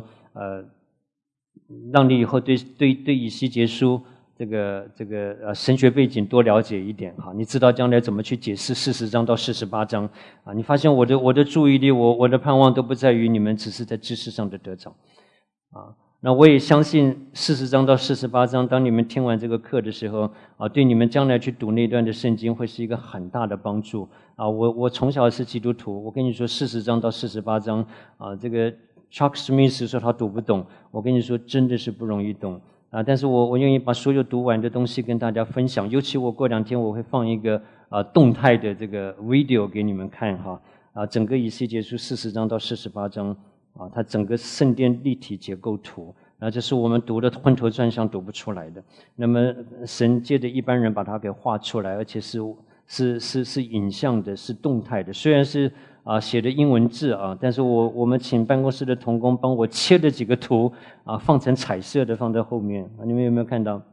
让你以后对以西结书这个神学背景多了解一点哈，你知道将来怎么去解释40章到48章啊？你发现我的注意力，我的盼望都不在于你们只是在知识上的得着啊。那我也相信40章到48章，当你们听完这个课的时候啊，对你们将来去读那段的圣经会是一个很大的帮助啊。我从小是基督徒，我跟你说40章到48章啊，这个 Chuck Smith 说他读不懂，我跟你说真的是不容易懂。但是我愿意把所有读完的东西跟大家分享，尤其我过2天我会放一个动态的这个 video 给你们看哈整个以西结书40章到48章它整个圣殿立体结构图这是我们读的昏头转向读不出来的。那么神借着一般人把它给画出来，而且是影像的，是动态的，虽然是写的英文字但是我们请办公室的同工帮我切的几个图放成彩色的放在后面你们有没有看到？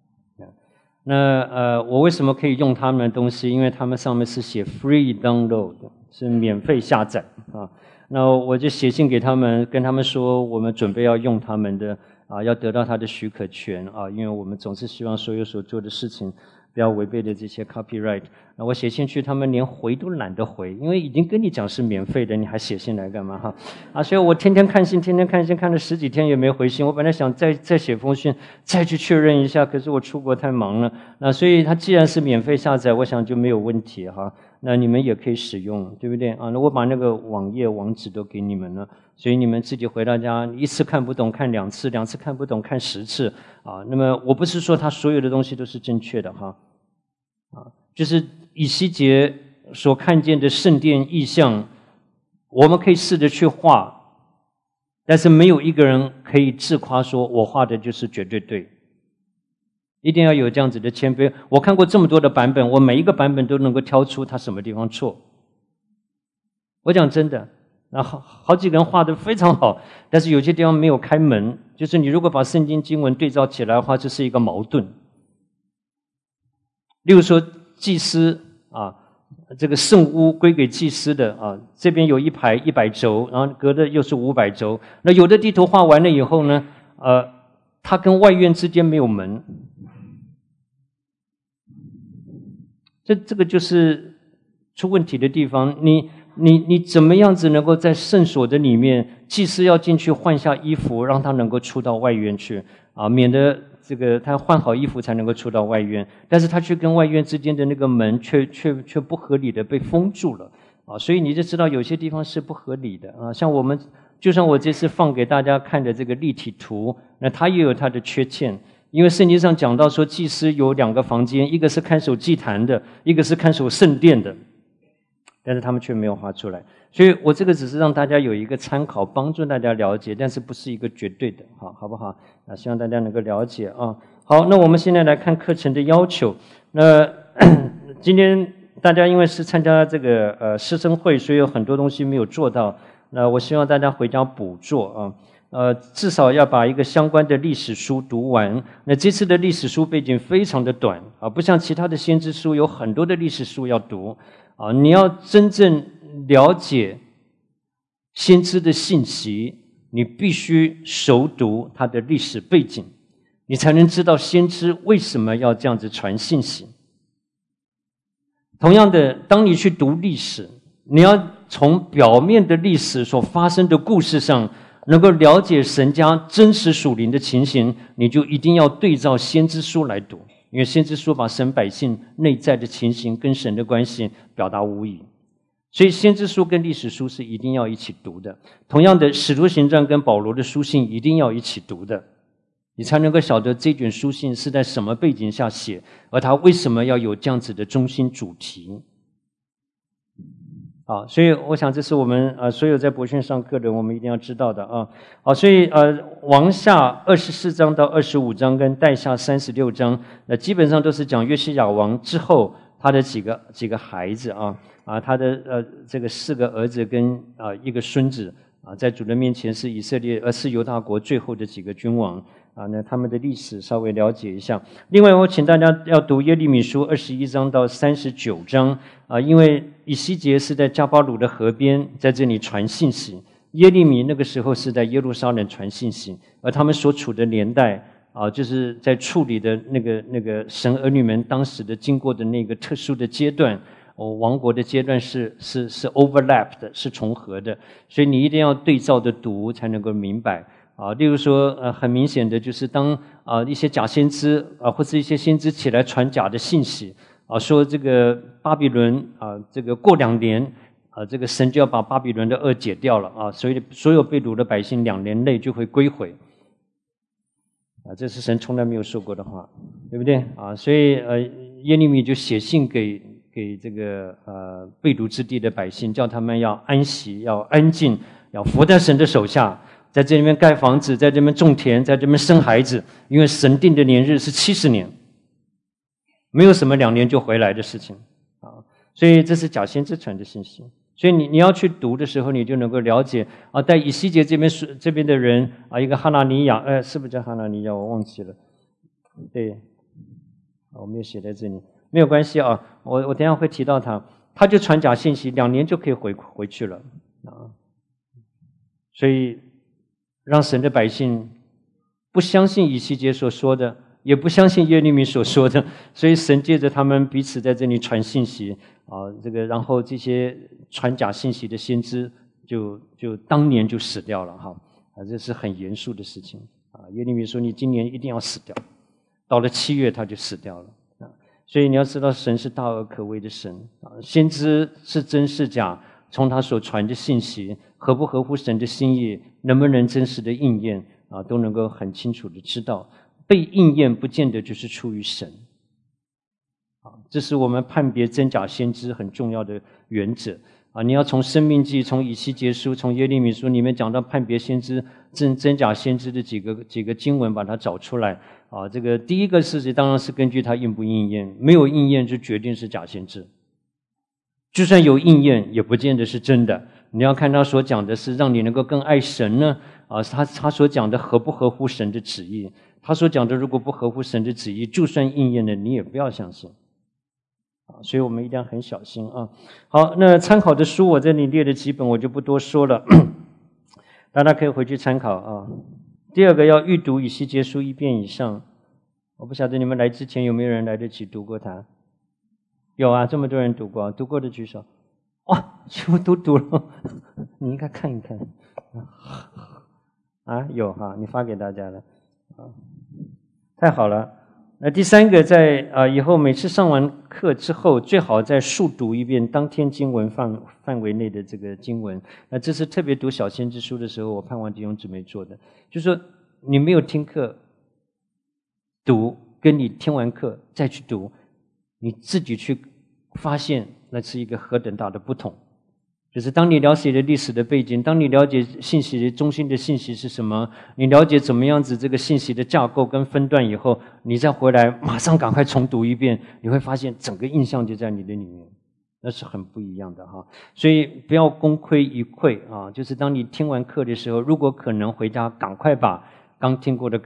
那我为什么可以用他们的东西？因为他们上面是写 free download， 是免费下载那我就写信给他们，跟他们说我们准备要用他们的要得到他的许可权因为我们总是希望所有所做的事情不要违背的这些 copyright。那我写信去，他们连回都懒得回，因为已经跟你讲是免费的，你还写信来干嘛所以我天天看信，看了10几天也没回信。我本来想再写封信，再去确认一下，可是我出国太忙了。那所以它既然是免费下载，我想就没有问题那你们也可以使用，对不对那我把那个网页网址都给你们了，所以你们自己回到家，一次看不懂看2次，2次看不懂看10次那么我不是说他所有的东西都是正确的就是以西结所看见的圣殿意象，我们可以试着去画，但是没有一个人可以自夸说我画的就是绝对对，一定要有这样子的谦卑。我看过这么多的版本，我每一个版本都能够挑出它什么地方错。我讲真的好几个人画得非常好，但是有些地方没有开门，就是你如果把圣经经文对照起来的话，这是一个矛盾。例如说祭司这个圣屋归给祭司的这边有一排100轴，然后隔的又是500轴。那有的地图画完了以后呢它跟外院之间没有门，这个就是出问题的地方。你怎么样子能够在圣所的里面，祭司要进去换下衣服，让他能够出到外院去免得这个他换好衣服才能够出到外院，但是他却跟外院之间的那个门却不合理的被封住了所以你就知道有些地方是不合理的像就像我这次放给大家看的这个立体图，那它也有它的缺陷。因为圣经上讲到说祭司有2个房间，一个是看守祭坛的，一个是看守圣殿的，但是他们却没有画出来。所以我这个只是让大家有一个参考，帮助大家了解，但是不是一个绝对的好不好希望大家能够了解好，那我们现在来看课程的要求。那今天大家因为是参加这个师生会，所以有很多东西没有做到，那我希望大家回家补做至少要把一个相关的历史书读完。那这次的历史书背景非常的短不像其他的先知书有很多的历史书要读你要真正了解先知的信息，你必须熟读他的历史背景你才能知道先知为什么要这样子传信息。同样的，当你去读历史，你要从表面的历史所发生的故事上能够了解神家真实属灵的情形，你就一定要对照先知书来读，因为先知书把神百姓内在的情形跟神的关系表达无疑。所以先知书跟历史书是一定要一起读的。同样的，使徒行传跟保罗的书信一定要一起读的，你才能够晓得这卷书信是在什么背景下写，而他为什么要有这样子的中心主题。所以我想这是我们所有在博训上课的我们一定要知道的啊。所以王下24章到25章跟代下36章，基本上都是讲约西亚王之后他的几个孩子他的这个4个儿子跟1个孙子在主的面前是以色列是犹大国最后的几个君王那他们的历史稍微了解一下。另外我请大家要读耶利米书21章到39章因为以西结是在加巴鲁的河边在这里传信息，耶利米那个时候是在耶路撒冷传信息，而他们所处的年代就是在处理的那个神儿女们当时的经过的那个特殊的阶段王国的阶段是 overlap 的，是重合的，所以你一定要对照的读才能够明白例如说很明显的就是当一些假先知或是一些先知起来传假的信息说这个巴比伦这个过2年这个神就要把巴比伦的恶解掉了所以所有被掳的百姓2年内就会归回这是神从来没有说过的话，对不对所以耶利米就写信给这个被掳之地的百姓，叫他们要安息，要安静，要服在神的手下，在这里面盖房子，在这边种田，在这边生孩子，因为神定的年日是70年，没有什么2年就回来的事情所以这是假先知传的信息。所以你要去读的时候，你就能够了解在以西结这边的人一个哈拿尼亚是不是叫哈拿尼亚我忘记了，对我没有写在这里，没有关系我等一下会提到他就传假信息，2年就可以回去了所以让神的百姓不相信以西结所说的，也不相信耶利米所说的，所以神借着他们彼此在这里传信息这个然后这些传假信息的先知就当年就死掉了这是很严肃的事情耶利米说你今年一定要死掉，到了7月他就死掉了所以你要知道神是大而可畏的神先知是真是假，从他所传的信息合不合乎神的心意，能不能真实的应验都能够很清楚的知道。被应验不见得就是出于神这是我们判别真假先知很重要的原则你要从申命记，从以西结书，从耶利米书里面讲到判别先知真假先知的几个经文，把它找出来这个第一个事情当然是根据它应不应验，没有应验就决定是假先知，就算有应验也不见得是真的。你要看他所讲的是让你能够更爱神呢他所讲的合不合乎神的旨意，他所讲的如果不合乎神的旨意，就算应验了你也不要相信所以我们一定要很小心好，那参考的书我这里列了几本，我就不多说了大家可以回去参考第二个要预读以西结书1遍以上，我不晓得你们来之前有没有人来得及读过它？有这么多人读过读过的举手全部都读了你应该看一看有你发给大家了太好了。那第三个在以后每次上完课之后，最好再速读一遍当天经文范围内的这个经文。那这是特别读小先知书的时候，我盼望弟兄姊妹做的，就是说你没有听课读，跟你听完课再去读，你自己去发现那是一个何等大的不同。就是当你了解了历史的背景，当你了解信息的中心的信息是什么，你了解怎么样子这个信息的架构跟分段以后，你再回来马上赶快重读一遍，你会发现整个印象就在你的里面，那是很不一样的所以不要功亏一篑就是当你听完课的时候，如果可能回家赶快把刚听过的课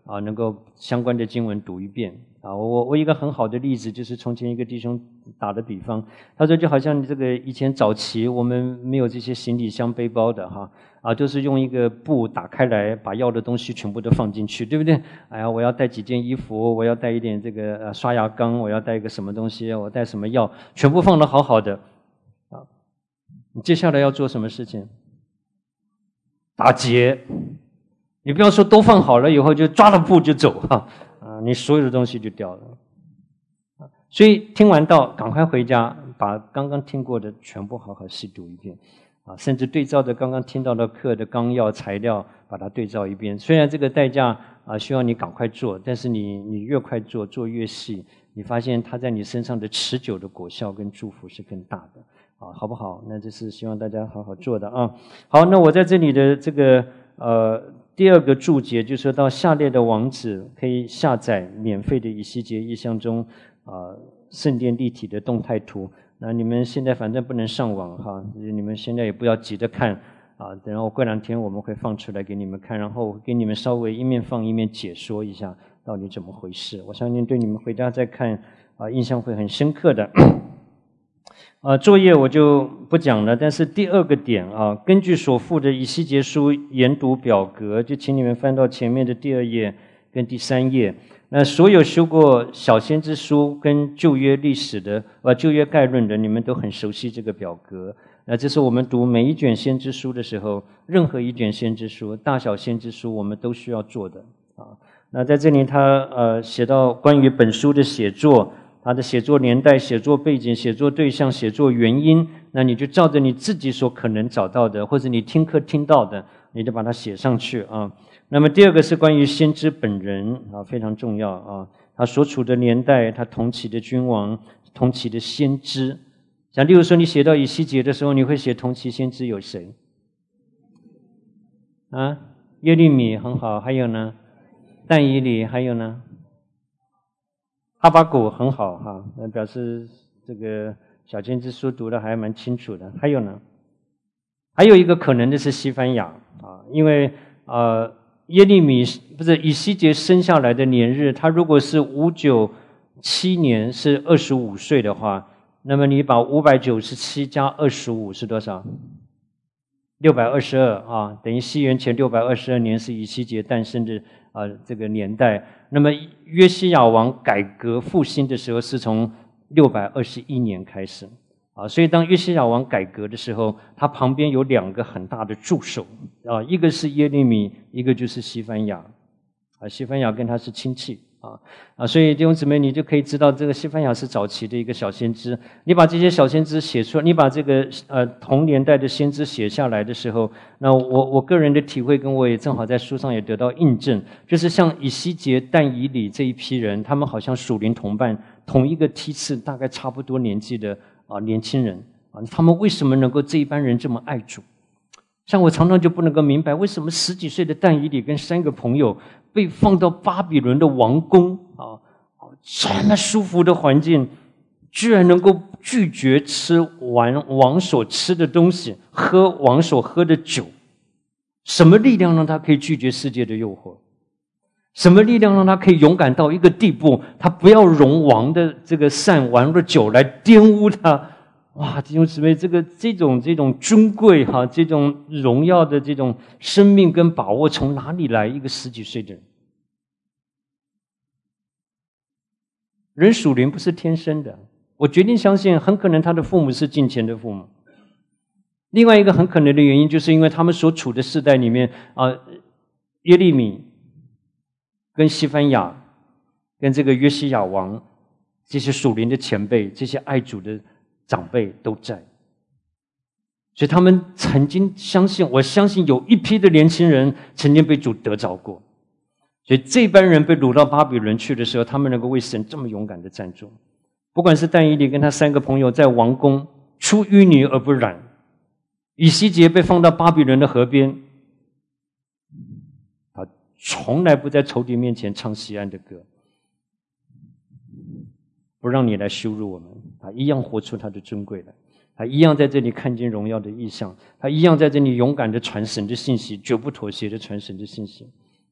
能够相关的经文读一遍啊。我一个很好的例子就是从前一个弟兄打的比方，他说就好像这个以前早期我们没有这些行李箱背包的就是用一个布打开来，把要的东西全部都放进去，对不对？哎呀，我要带几件衣服，我要带一点这个刷牙缸，我要带一个什么东西，我带什么药，全部放得好好的啊。你接下来要做什么事情？打结。你不要说都放好了以后就抓了布就走你所有的东西就掉了。所以听完道赶快回家，把刚刚听过的全部好好细读一遍甚至对照着刚刚听到的课的纲要材料把它对照一遍。虽然这个代价需要你赶快做，但是你越快做越细，你发现它在你身上的持久的果效跟祝福是更大的好不好？那这是希望大家好好做的好，那我在这里的这个第二个注解就说到下列的网址可以下载免费的以西结异象中圣殿立体的动态图。那你们现在反正不能上网你们现在也不要急着看等我过两天我们会放出来给你们看，然后给你们稍微一面放一面解说一下到底怎么回事。我相信对你们回家再看印象会很深刻的。作业我就不讲了，但是第二个点根据所附的以西结书研读表格，就请你们翻到前面的第2页跟第3页。那所有修过小先知书跟旧约历史的旧约概论的，你们都很熟悉这个表格。那这是我们读每一卷先知书的时候，任何一卷先知书，大小先知书，我们都需要做的那在这里他写到关于本书的写作，它的写作年代、写作背景、写作对象、写作原因，那你就照着你自己所可能找到的，或者你听课听到的，你就把它写上去那么第二个是关于先知本人非常重要他所处的年代，他同期的君王、同期的先知。像例如说你写到以西结的时候，你会写同期先知有谁？耶利米很好，还有呢？但以理，还有呢？哈巴谷很好那表示这个小先知书读的还蛮清楚的。还有呢？还有一个可能的是西番雅因为耶利米不是以西结生下来的年日，他如果是597年是25岁的话，那么你把597加25是多少？622等于西元前622年是以西结诞生的这个年代。那么约西亚王改革复兴的时候是从621年开始所以当约西亚王改革的时候，他旁边有2个很大的助手一个是耶利米，一个就是西番雅西番雅跟他是亲戚所以弟兄姊妹，你就可以知道这个西番雅是早期的一个小先知。你把这些小先知写出来，你把这个同年代的先知写下来的时候，那我个人的体会跟我也正好在书上也得到印证，就是像以西结、但以理这一批人，他们好像属灵同伴，同一个梯次，大概差不多年纪的年轻人他们为什么能够这一班人这么爱主？像我常常就不能够明白，为什么10几岁的但以理跟3个朋友被放到巴比伦的王宫这么舒服的环境，居然能够拒绝吃王所吃的东西，喝王所喝的酒。什么力量让他可以拒绝世界的诱惑？什么力量让他可以勇敢到一个地步，他不要容王的这个善、王的酒来玷污他？哇，弟兄姊妹，这种尊贵这种荣耀的这种生命跟把握从哪里来？一个10几岁的人，人属灵不是天生的。我决定相信，很可能他的父母是敬虔的父母。另外一个很可能的原因，就是因为他们所处的世代里面耶利米跟西番雅跟这个约西亚王这些属灵的前辈，这些爱主的长辈都在，所以他们曾经相信，我相信有一批的年轻人曾经被主得着过，所以这班人被掳到巴比伦去的时候，他们能够为神这么勇敢的站住。不管是但以理跟他3个朋友在王宫出淤泥而不染，以西结被放到巴比伦的河边，他从来不在仇敌面前唱西安的歌，不让你来羞辱我们，他一样活出他的尊贵来，他一样在这里看见荣耀的异象，他一样在这里勇敢的传神的信息，绝不妥协的传神的信息。弟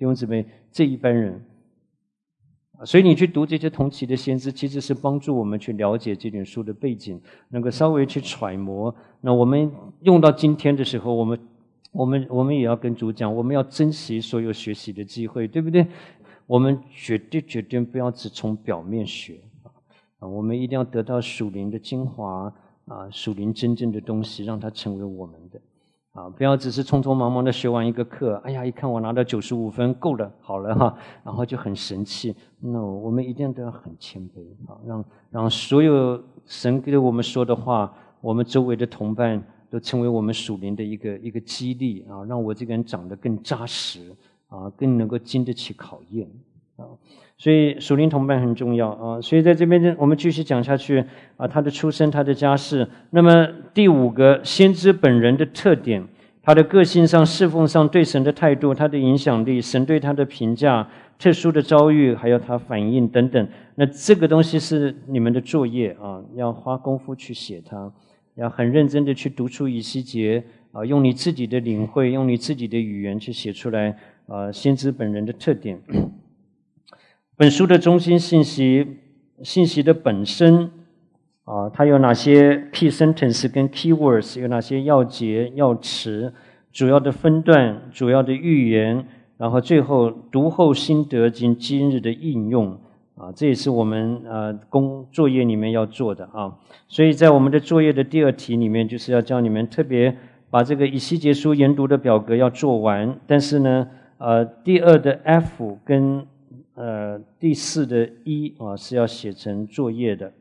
兄姊妹，这一般人。所以你去读这些同期的先知，其实是帮助我们去了解这卷书的背景，能够稍微去揣摩。那我们用到今天的时候，我们也要跟主讲，我们要珍惜所有学习的机会，对不对？我们绝对不要只从表面学啊，我们一定要得到属灵的精华啊，属灵真正的东西，让它成为我们的。啊，不要只是匆匆忙忙的学完一个课，哎呀，一看我拿到95分，够了，好了哈，然后就很神气。No， 我们一定都要很谦卑啊，让所有神给我们说的话，我们周围的同伴都成为我们属灵的一个激励啊，让我这个人长得更扎实啊，更能够经得起考验啊。所以属灵同伴很重要啊，所以在这边我们继续讲下去啊，他的出身，他的家世。那么第5个，先知本人的特点，他的个性上、侍奉上、对神的态度、他的影响力、神对他的评价、特殊的遭遇，还有他反应等等。那这个东西是你们的作业啊，要花功夫去写它，要很认真的去读出以西结啊，用你自己的领会，用你自己的语言去写出来啊，先知本人的特点。本书的中心信息的本身啊，它有哪些 key sentence 跟 key words， 有哪些要节要词，主要的分段，主要的预言，然后最后读后心得及今日的应用啊，这也是我们作业里面要做的啊。所以在我们的作业的第2题里面，就是要教你们特别把这个以西结书研读的表格要做完，但是呢第2的 F 跟第4的E 啊是要写成作业的，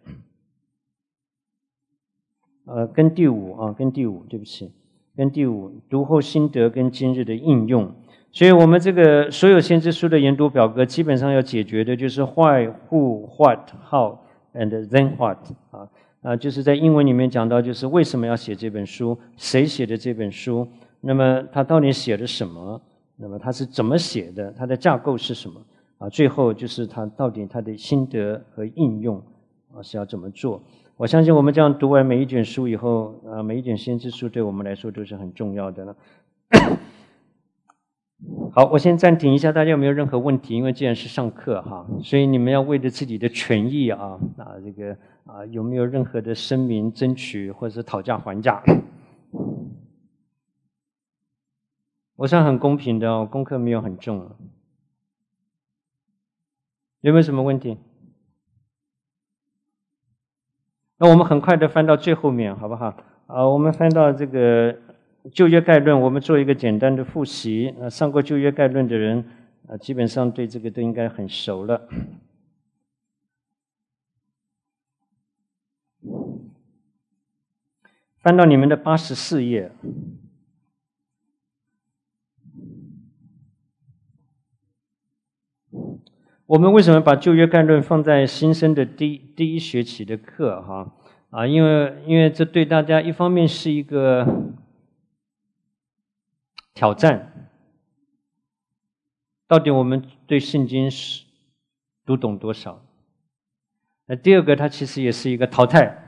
跟第5，对不起，跟第5读后心得跟今日的应用。所以我们这个所有先知书的研读表格基本上要解决的就是 why、who、what、how and then what 就是在英文里面讲到就是为什么要写这本书，谁写的这本书，那么他到底写了什么，那么他是怎么写的，他的架构是什么最后就是他到底他的心得和应用是要怎么做。我相信我们这样读完每一卷书以后每一卷先知书对我们来说都是很重要的了。好，我先暂停一下，大家有没有任何问题？因为既然是上课哈，所以你们要为了自己的权益这个有没有任何的声明争取或者是讨价还价？我算很公平的功课没有很重有没有什么问题？那我们很快的翻到最后面，好不好？我们翻到这个旧约概论，我们做一个简单的复习。上过旧约概论的人基本上对这个都应该很熟了。翻到你们的84页。我们为什么把旧约概论放在新生的第一学期的课因为这对大家一方面是一个挑战，到底我们对圣经读懂多少？那第2个它其实也是一个淘汰。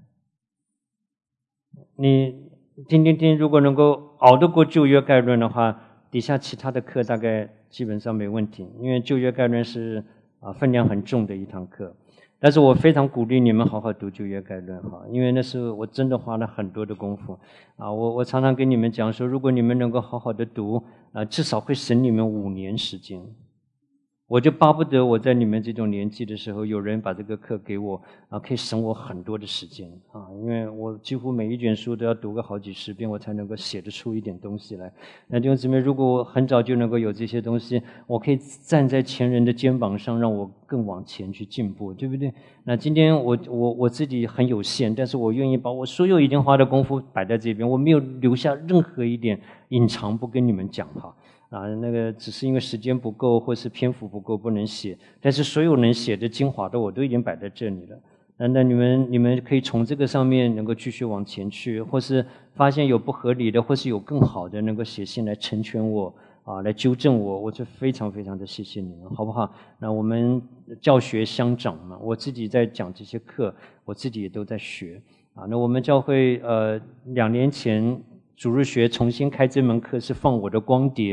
你听，如果能够熬得过旧约概论的话，底下其他的课大概基本上没问题，因为旧约概论是分量很重的一堂课。但是我非常鼓励你们好好读旧约概论因为那是我真的花了很多的功夫我常常跟你们讲说，如果你们能够好好的读至少会省你们5年时间。我就巴不得我在你们这种年纪的时候，有人把这个课给我可以省我很多的时间因为我几乎每一卷书都要读个好几10遍，我才能够写得出一点东西来。那弟兄姊妹，如果我很早就能够有这些东西，我可以站在前人的肩膀上，让我更往前去进步，对不对？那今天我自己很有限，但是我愿意把我所有已经花的功夫摆在这边，我没有留下任何一点隐藏不跟你们讲那个只是因为时间不够或是篇幅不够不能写，但是所有能写的精华的我都已经摆在这里了。那你们可以从这个上面能够继续往前去，或是发现有不合理的，或是有更好的，能够写信来成全我来纠正我，我就非常非常的谢谢你们，好不好？那我们教学相长嘛，我自己在讲这些课，我自己也都在学那我们教会2年前主日学重新开这门课是放我的光碟，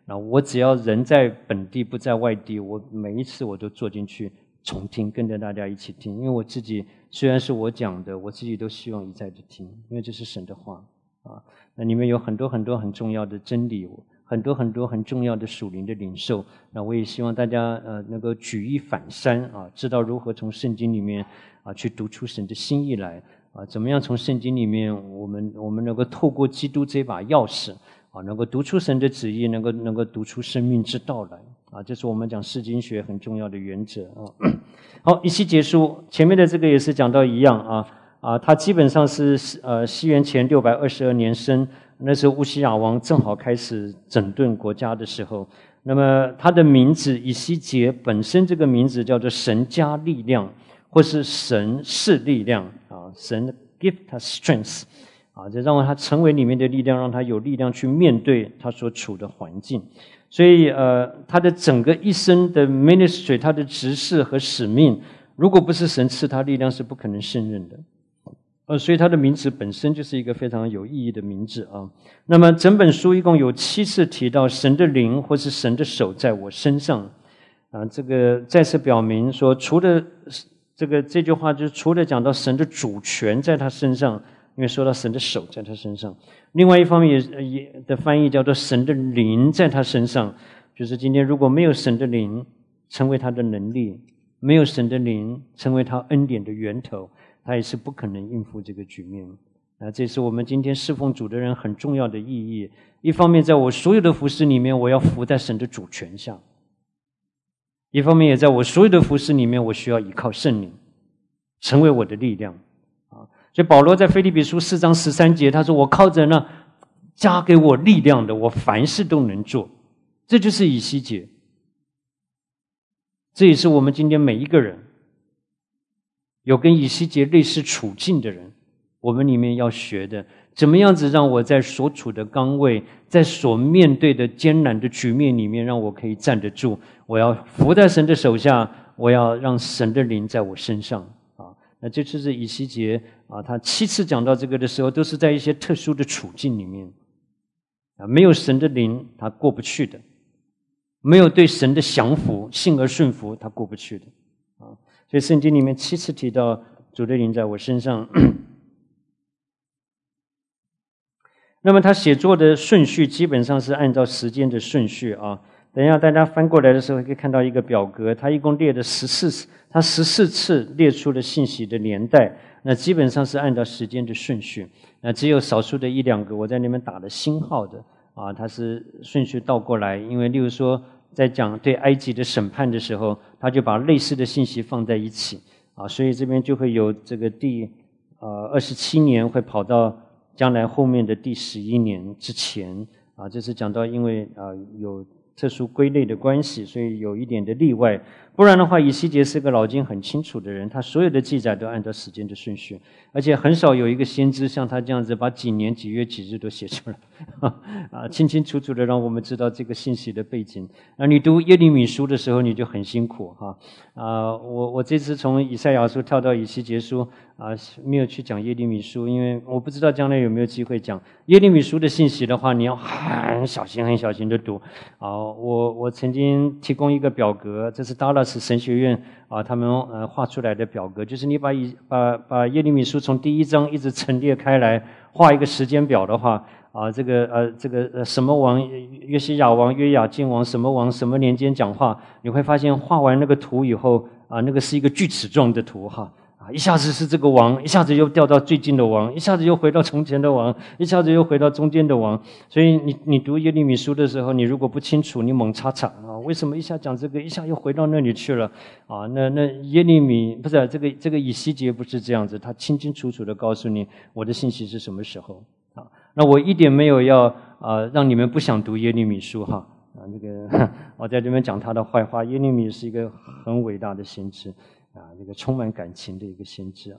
那我只要人在本地不在外地，我每一次我都坐进去重听，跟着大家一起听，因为我自己虽然是我讲的，我自己都希望一再的听，因为这是神的话啊。那里面有很多很多很重要的真理，很多很多很重要的属灵的领受。那我也希望大家能够举一反三啊，知道如何从圣经里面啊去读出神的心意来啊，怎么样从圣经里面我们能够透过基督这把钥匙啊，能够读出神的旨意，能够读出生命之道来啊，这是我们讲释经学很重要的原则啊。好，以西结书前面的这个也是讲到一样啊，他基本上是西元前622年生，那时候乌西雅王正好开始整顿国家的时候，那么他的名字以西结本身这个名字叫做神加力量，或是神是力量啊，神 give 他 strength。啊，这让他成为里面的力量，让他有力量去面对他所处的环境。所以他的整个一生的 ministry， 他的职事和使命，如果不是神赐他力量，是不可能胜任的。所以他的名字本身就是一个非常有意义的名字啊。那么整本书一共有7次提到神的灵或是神的手在我身上啊，这个再次表明说，除了这句话，就是除了讲到神的主权在他身上。因为说到神的手在他身上，另外一方面也的翻译叫做神的灵在他身上，就是今天如果没有神的灵成为他的能力，没有神的灵成为他恩典的源头，他也是不可能应付这个局面。这是我们今天侍奉主的人很重要的意义。一方面在我所有的服事里面，我要服在神的主权下，一方面也在我所有的服事里面，我需要依靠圣灵成为我的力量。所以保罗在腓立比书4章13节，他说我靠着那加给我力量的，我凡事都能做。这就是以西结，这也是我们今天每一个人有跟以西结类似处境的人，我们里面要学的，怎么样子让我在所处的岗位，在所面对的艰难的局面里面，让我可以站得住。我要服在神的手下，我要让神的灵在我身上。那这次是以西结啊，他7次讲到这个的时候，都是在一些特殊的处境里面啊，没有神的灵，他过不去的；没有对神的降服、信而顺服，他过不去的啊。所以圣经里面7次提到主的灵在我身上。那么他写作的顺序基本上是按照时间的顺序啊。等一下大家翻过来的时候可以看到一个表格，他一共列了14次，他14次列出了信息的年代，那基本上是按照时间的顺序。那只有少数的1、2个我在那边打了星号的啊，它是顺序倒过来，因为例如说在讲对埃及的审判的时候，他就把类似的信息放在一起啊，所以这边就会有这个第27年会跑到将来后面的第11年之前啊，这是讲到因为有特殊归类的关系，所以有一点的例外。不然的话，以西结是个脑筋很清楚的人，他所有的记载都按照时间的顺序，而且很少有一个先知像他这样子把几年几月几日都写出来清清楚楚的让我们知道这个信息的背景。你读耶利米书的时候你就很辛苦我这次从以赛亚书跳到以西结书没有去讲耶利米书，因为我不知道将来有没有机会讲耶利米书的信息的话，你要很小心很小心的读我曾经提供一个表格，这是Dallas神学院他们画出来的表格，就是你把耶利米书从第1章一直陈列开来，画一个时间表的话这个什么王约西亚王约雅敬王什么王什么年间讲话，你会发现画完那个图以后那个是一个锯齿状的图一下子是这个王，一下子又掉到最近的王，一下子又回到从前的王，一下子又回到中间的王。所以你读耶利米书的时候，你如果不清楚，你猛叉为什么一下讲这个，一下又回到那里去了那耶利米不是这个以西结不是这样子，他清清楚楚的告诉你我的信息是什么时候那我一点没有要让你们不想读耶利米书我在这边讲他的坏话。耶利米是一个很伟大的先知这个充满感情的一个先知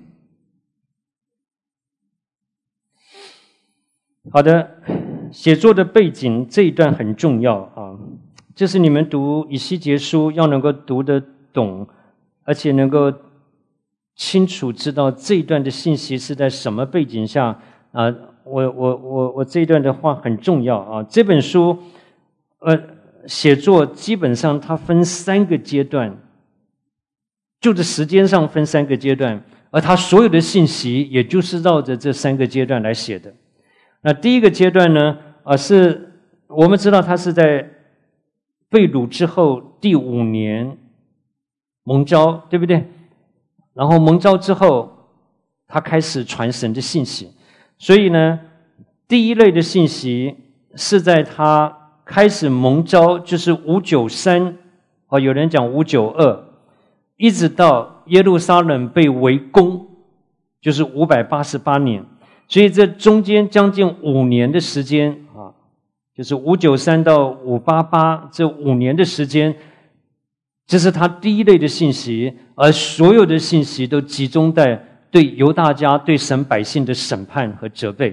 好的，写作的背景这一段很重要这是你们读以西结书要能够读得懂，而且能够清楚知道这一段的信息是在什么背景下我这一段的话很重要这本书写作基本上它分3个阶段，就在时间上分3个阶段，而它所有的信息也就是绕着这3个阶段来写的。那第一个阶段呢，是我们知道他是在被掳之后第5年蒙召，对不对？然后蒙召之后，他开始传神的信息。所以呢，第一类的信息是在他开始蒙召，就是593，有人讲592，一直到耶路撒冷被围攻，就是588年。所以这中间将近5年的时间就是593到588这5年的时间，这是他第一类的信息，而所有的信息都集中在对犹大家、对神百姓的审判和责备。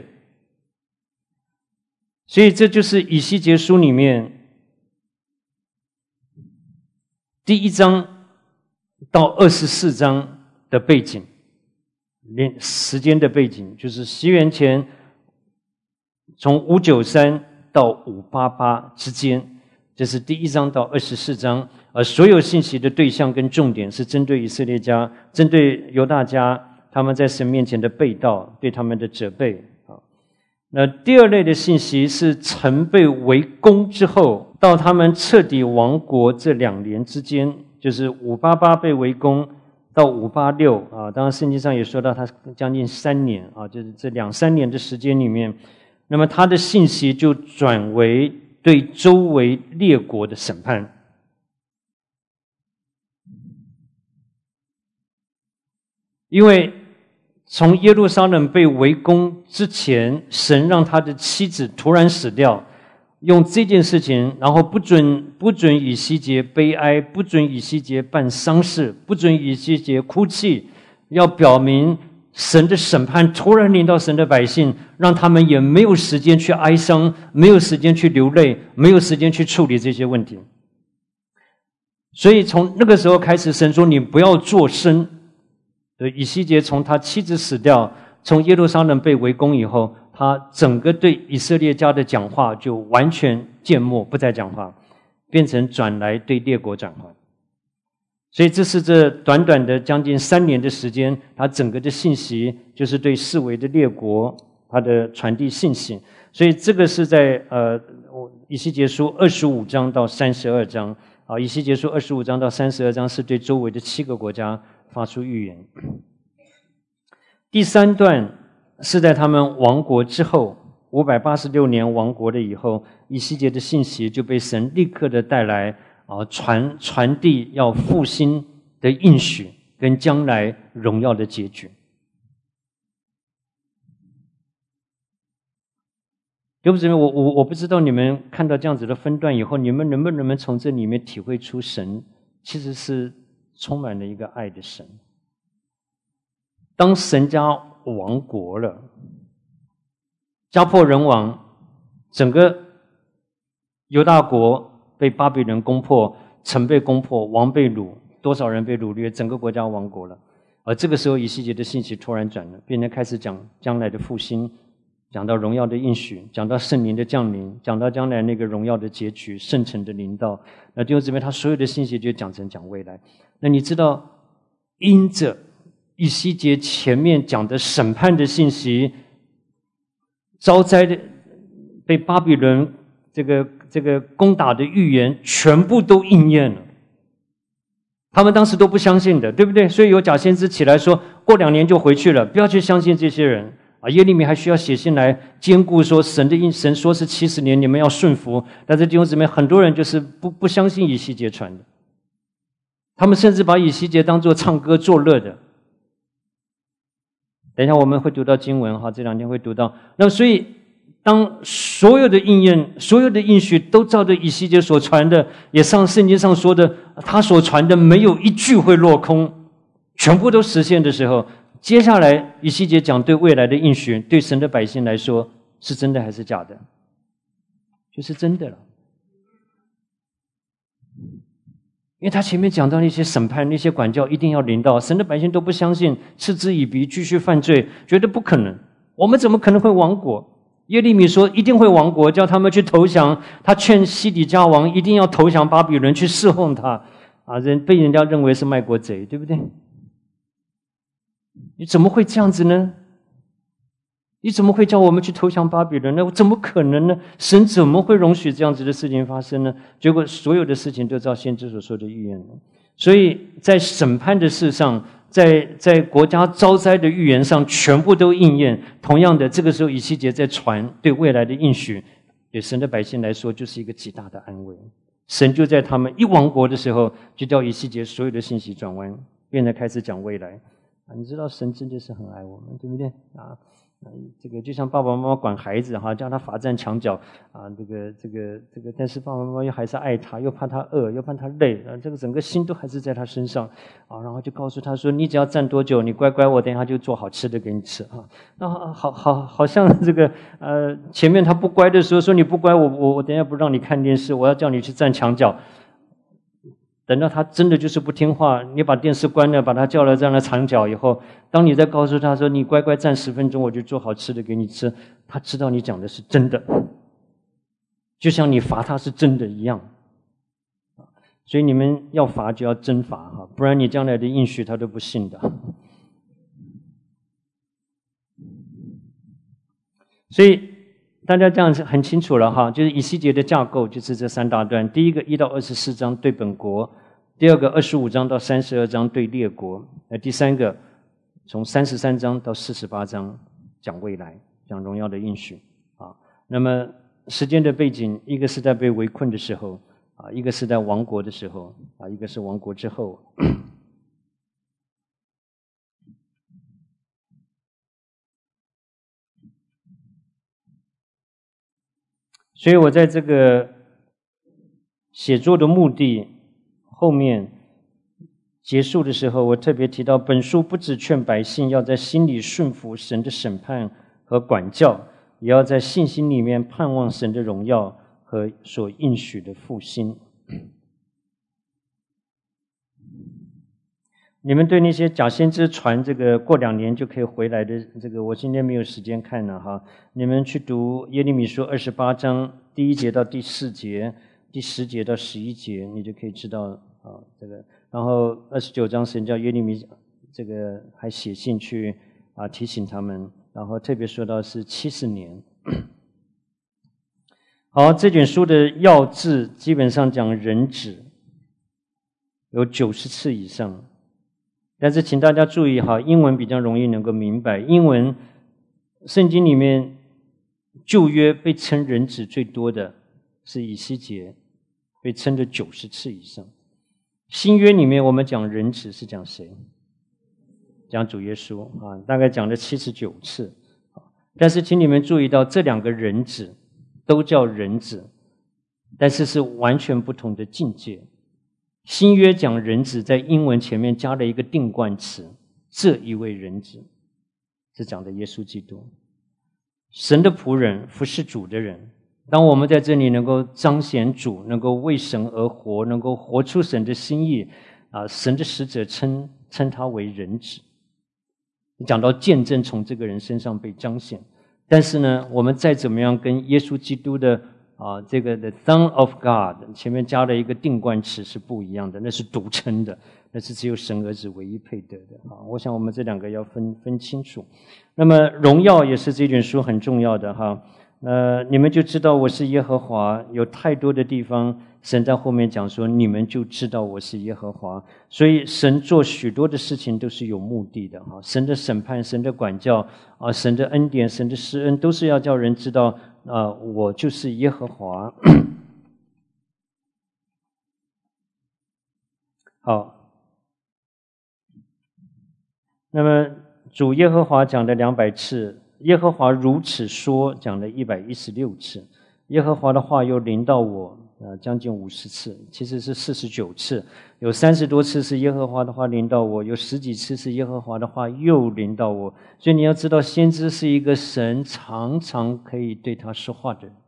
所以这就是以西结书里面第1章到24章的背景，时间的背景，就是西元前从593到588之间，这是第1章到24章，而所有信息的对象跟重点是针对以色列家，针对犹大家他们在神面前的背道，对他们的责备。那第2类的信息是城被围攻之后，到他们彻底亡国这2年之间，就是588被围攻到586当然圣经上也说到他将近3年就是这2-3年的时间里面，那么他的信息就转为对周围列国的审判。因为从耶路撒冷被围攻之前，神让他的妻子突然死掉，用这件事情，然后不准以西结悲哀，不准以西结办丧事，不准以西结哭泣，要表明神的审判突然临到神的百姓，让他们也没有时间去哀伤，没有时间去流泪，没有时间去处理这些问题。所以从那个时候开始，神说你不要作声。以西结从他妻子死掉，从耶路撒冷被围攻以后，他整个对以色列家的讲话就完全缄默，不再讲话，变成转来对列国讲话。所以这是这短短的将近3年的时间，他整个的信息就是对四围的列国他的传递信息。所以这个是在以西结书25章到32章以西结书25章到32章是对周围的7个国家发出预言。第3段是在他们亡国之后，586年亡国了以后，以西结的信息就被神立刻的带来传递要复兴的应许跟将来荣耀的结局。弟兄姊妹，我不知道你们看到这样子的分段以后，你们能不能从这里面体会出神其实是充满了一个爱的神。当神家亡国了，家破人亡，整个犹大国被巴比伦攻破，城被攻破，王被掳，多少人被掳掠，整个国家亡国了。而这个时候以西结的信息突然转了，变成开始讲将来的复兴，讲到荣耀的应许，讲到圣灵的降临，讲到将来那个荣耀的结局，圣城的临到。那弟兄姊妹，他所有的信息就讲未来。那你知道，因着以西结前面讲的审判的信息，遭灾的被巴比伦这个攻打的预言全部都应验了。他们当时都不相信的，对不对？所以有假先知起来说，过2年就回去了，不要去相信这些人耶利米还需要写信来兼顾说神说是70年，你们要顺服。但是弟兄姊妹，很多人就是不相信以西结传的，他们甚至把以西结当作唱歌作乐的。等一下我们会读到经文这2天会读到。那么所以当所有的应验，所有的应许都照着以西结所传的，也像圣经上说的，他所传的没有一句会落空，全部都实现的时候，接下来以西结讲对未来的应许，对神的百姓来说是真的还是假的？就是真的了。因为他前面讲到那些审判，那些管教一定要临到，神的百姓都不相信，嗤之以鼻，继续犯罪，觉得不可能，我们怎么可能会亡国？ 耶利米说一定会亡国，叫他们去投降。他劝西底家王一定要投降巴比伦，去侍奉他啊，被人家认为是卖国贼，对不对？你怎么会这样子呢？你怎么会叫我们去投降巴比伦呢？怎么可能呢？神怎么会容许这样子的事情发生呢？结果所有的事情都照先知所说的预言了。所以在审判的事上，在国家遭灾的预言上，全部都应验。同样的，这个时候以西结在传对未来的应许，对神的百姓来说就是一个极大的安慰。神就在他们一亡国的时候，就叫以西结所有的信息转弯，变得开始讲未来。你知道神真的是很爱我们，对不对啊？这个就像爸爸妈妈管孩子哈，叫他罚站墙角啊，这个，但是爸爸妈妈又还是爱他，又怕他饿，又怕他累，这个整个心都还是在他身上啊，然后就告诉他说：“你只要站多久，你乖乖，我等一下就做好吃的给你吃啊。”那好像这个前面他不乖的时候说你不乖，我等一下不让你看电视，我要叫你去站墙角。等到他真的就是不听话，你把电视关了，把他叫了站了墙角以后，当你再告诉他说你乖乖站10分钟，我就做好吃的给你吃，他知道你讲的是真的，就像你罚他是真的一样。所以你们要罚就要真罚哈，不然你将来的应许他都不信的。所以大家这样很清楚了哈，就是以西结的架构就是这3大段。第一个1到24章对本国，第二个25章到32章对列国，第三个从33章到48章讲未来，讲荣耀的应许啊。那么时间的背景，一个是在被围困的时候啊，一个是在亡国的时候啊，一个是亡国之后。所以我在这个写作的目的后面结束的时候，我特别提到，本书不只劝百姓要在心里顺服神的审判和管教，也要在信心里面盼望神的荣耀和所应许的复兴。你们对那些假先知传这个过2年就可以回来的这个，我今天没有时间看了哈。你们去读耶利米书28章第1节到第4节，第10节到11节，你就可以知道啊这个。然后29章神叫耶利米这个还写信去啊提醒他们，然后特别说到是70年。好，这卷书的要旨基本上讲人子有90次以上。但是请大家注意哈，英文比较容易能够明白。英文圣经里面旧约被称人子最多的是以西结，被称的90次以上。新约里面我们讲人子是讲谁？讲主耶稣啊，大概讲了79次。但是请你们注意到，这2个人子都叫人子，但是是完全不同的境界。新约讲人子，在英文前面加了一个定冠词，这一位人子是讲的耶稣基督，神的仆人，服侍主的人。当我们在这里能够彰显主，能够为神而活，能够活出神的心意啊，神的使者称他为人子。讲到见证从这个人身上被彰显，但是呢，我们再怎么样跟耶稣基督的这个 The Son of God 前面加了一个定冠词是不一样的，那是独称的，那是只有神儿子唯一配得的啊！我想我们这2个要分清楚。那么荣耀也是这卷书很重要的哈。你们就知道我是耶和华，有太多的地方神在后面讲说你们就知道我是耶和华。所以神做许多的事情都是有目的的哈。神的审判，神的管教啊，神的恩典，神的施恩，都是要叫人知道我就是耶和华。好，那么主耶和华讲的200次，耶和华如此说讲了116次，耶和华的话又临到我将近50次，其实是49次，有30多次是耶和华的话临到我，有10几次是耶和华的话又临到我。所以你要知道，先知是一个神常常可以对他说话的人。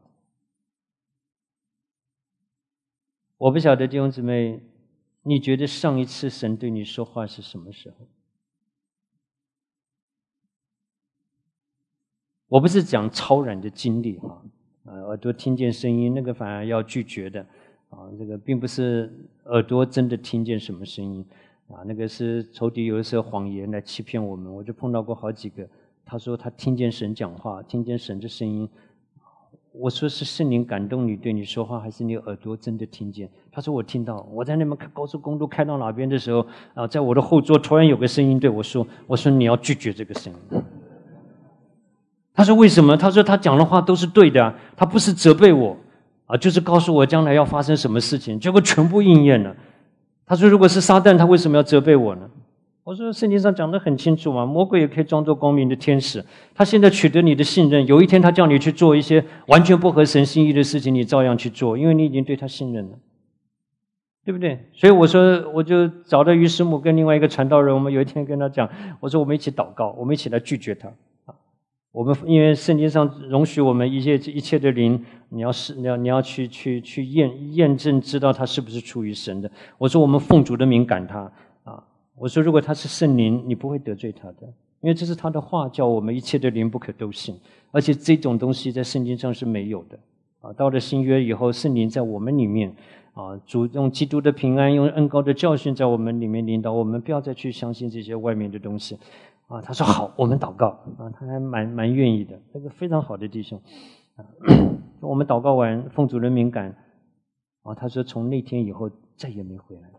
我不晓得弟兄姊妹，你觉得上一次神对你说话是什么时候？ 我不是讲超然的经历哈，耳朵听见声音那个反而要拒绝的啊，这个并不是耳朵真的听见什么声音啊，那个是仇敌有的时候谎言来欺骗我们。我就碰到过好几个，他说他听见神讲话，听见神的声音。我说是圣灵感动你对你说话，还是你耳朵真的听见？他说我听到，我在那边开高速公路开到哪边的时候啊，在我的后座突然有个声音对我说，我说你要拒绝这个声音。他说为什么？他说他讲的话都是对的，他不是责备我啊，就是告诉我将来要发生什么事情，结果全部应验了。他说如果是撒旦，他为什么要责备我呢？我说圣经上讲得很清楚嘛，魔鬼也可以装作光明的天使，他现在取得你的信任，有一天他叫你去做一些完全不合神心意的事情，你照样去做，因为你已经对他信任了，对不对？所以我说我就找到于师母跟另外一个传道人，我们有一天跟他讲，我说我们一起祷告，我们一起来拒绝他啊。我们因为圣经上容许我们一切的灵，你要去验证，知道他是不是出于神的。我说我们奉主的名赶他啊。我说如果他是圣灵，你不会得罪他的，因为这是他的话，叫我们一切的灵不可都信，而且这种东西在圣经上是没有的啊。到了新约以后，圣灵在我们里面啊，主用基督的平安，用恩膏的教训在我们里面领导我们，不要再去相信这些外面的东西啊。他说好，我们祷告啊，他还蛮愿意的，那个非常好的弟兄啊。我们祷告完，奉主的名赶啊，他说从那天以后再也没回来。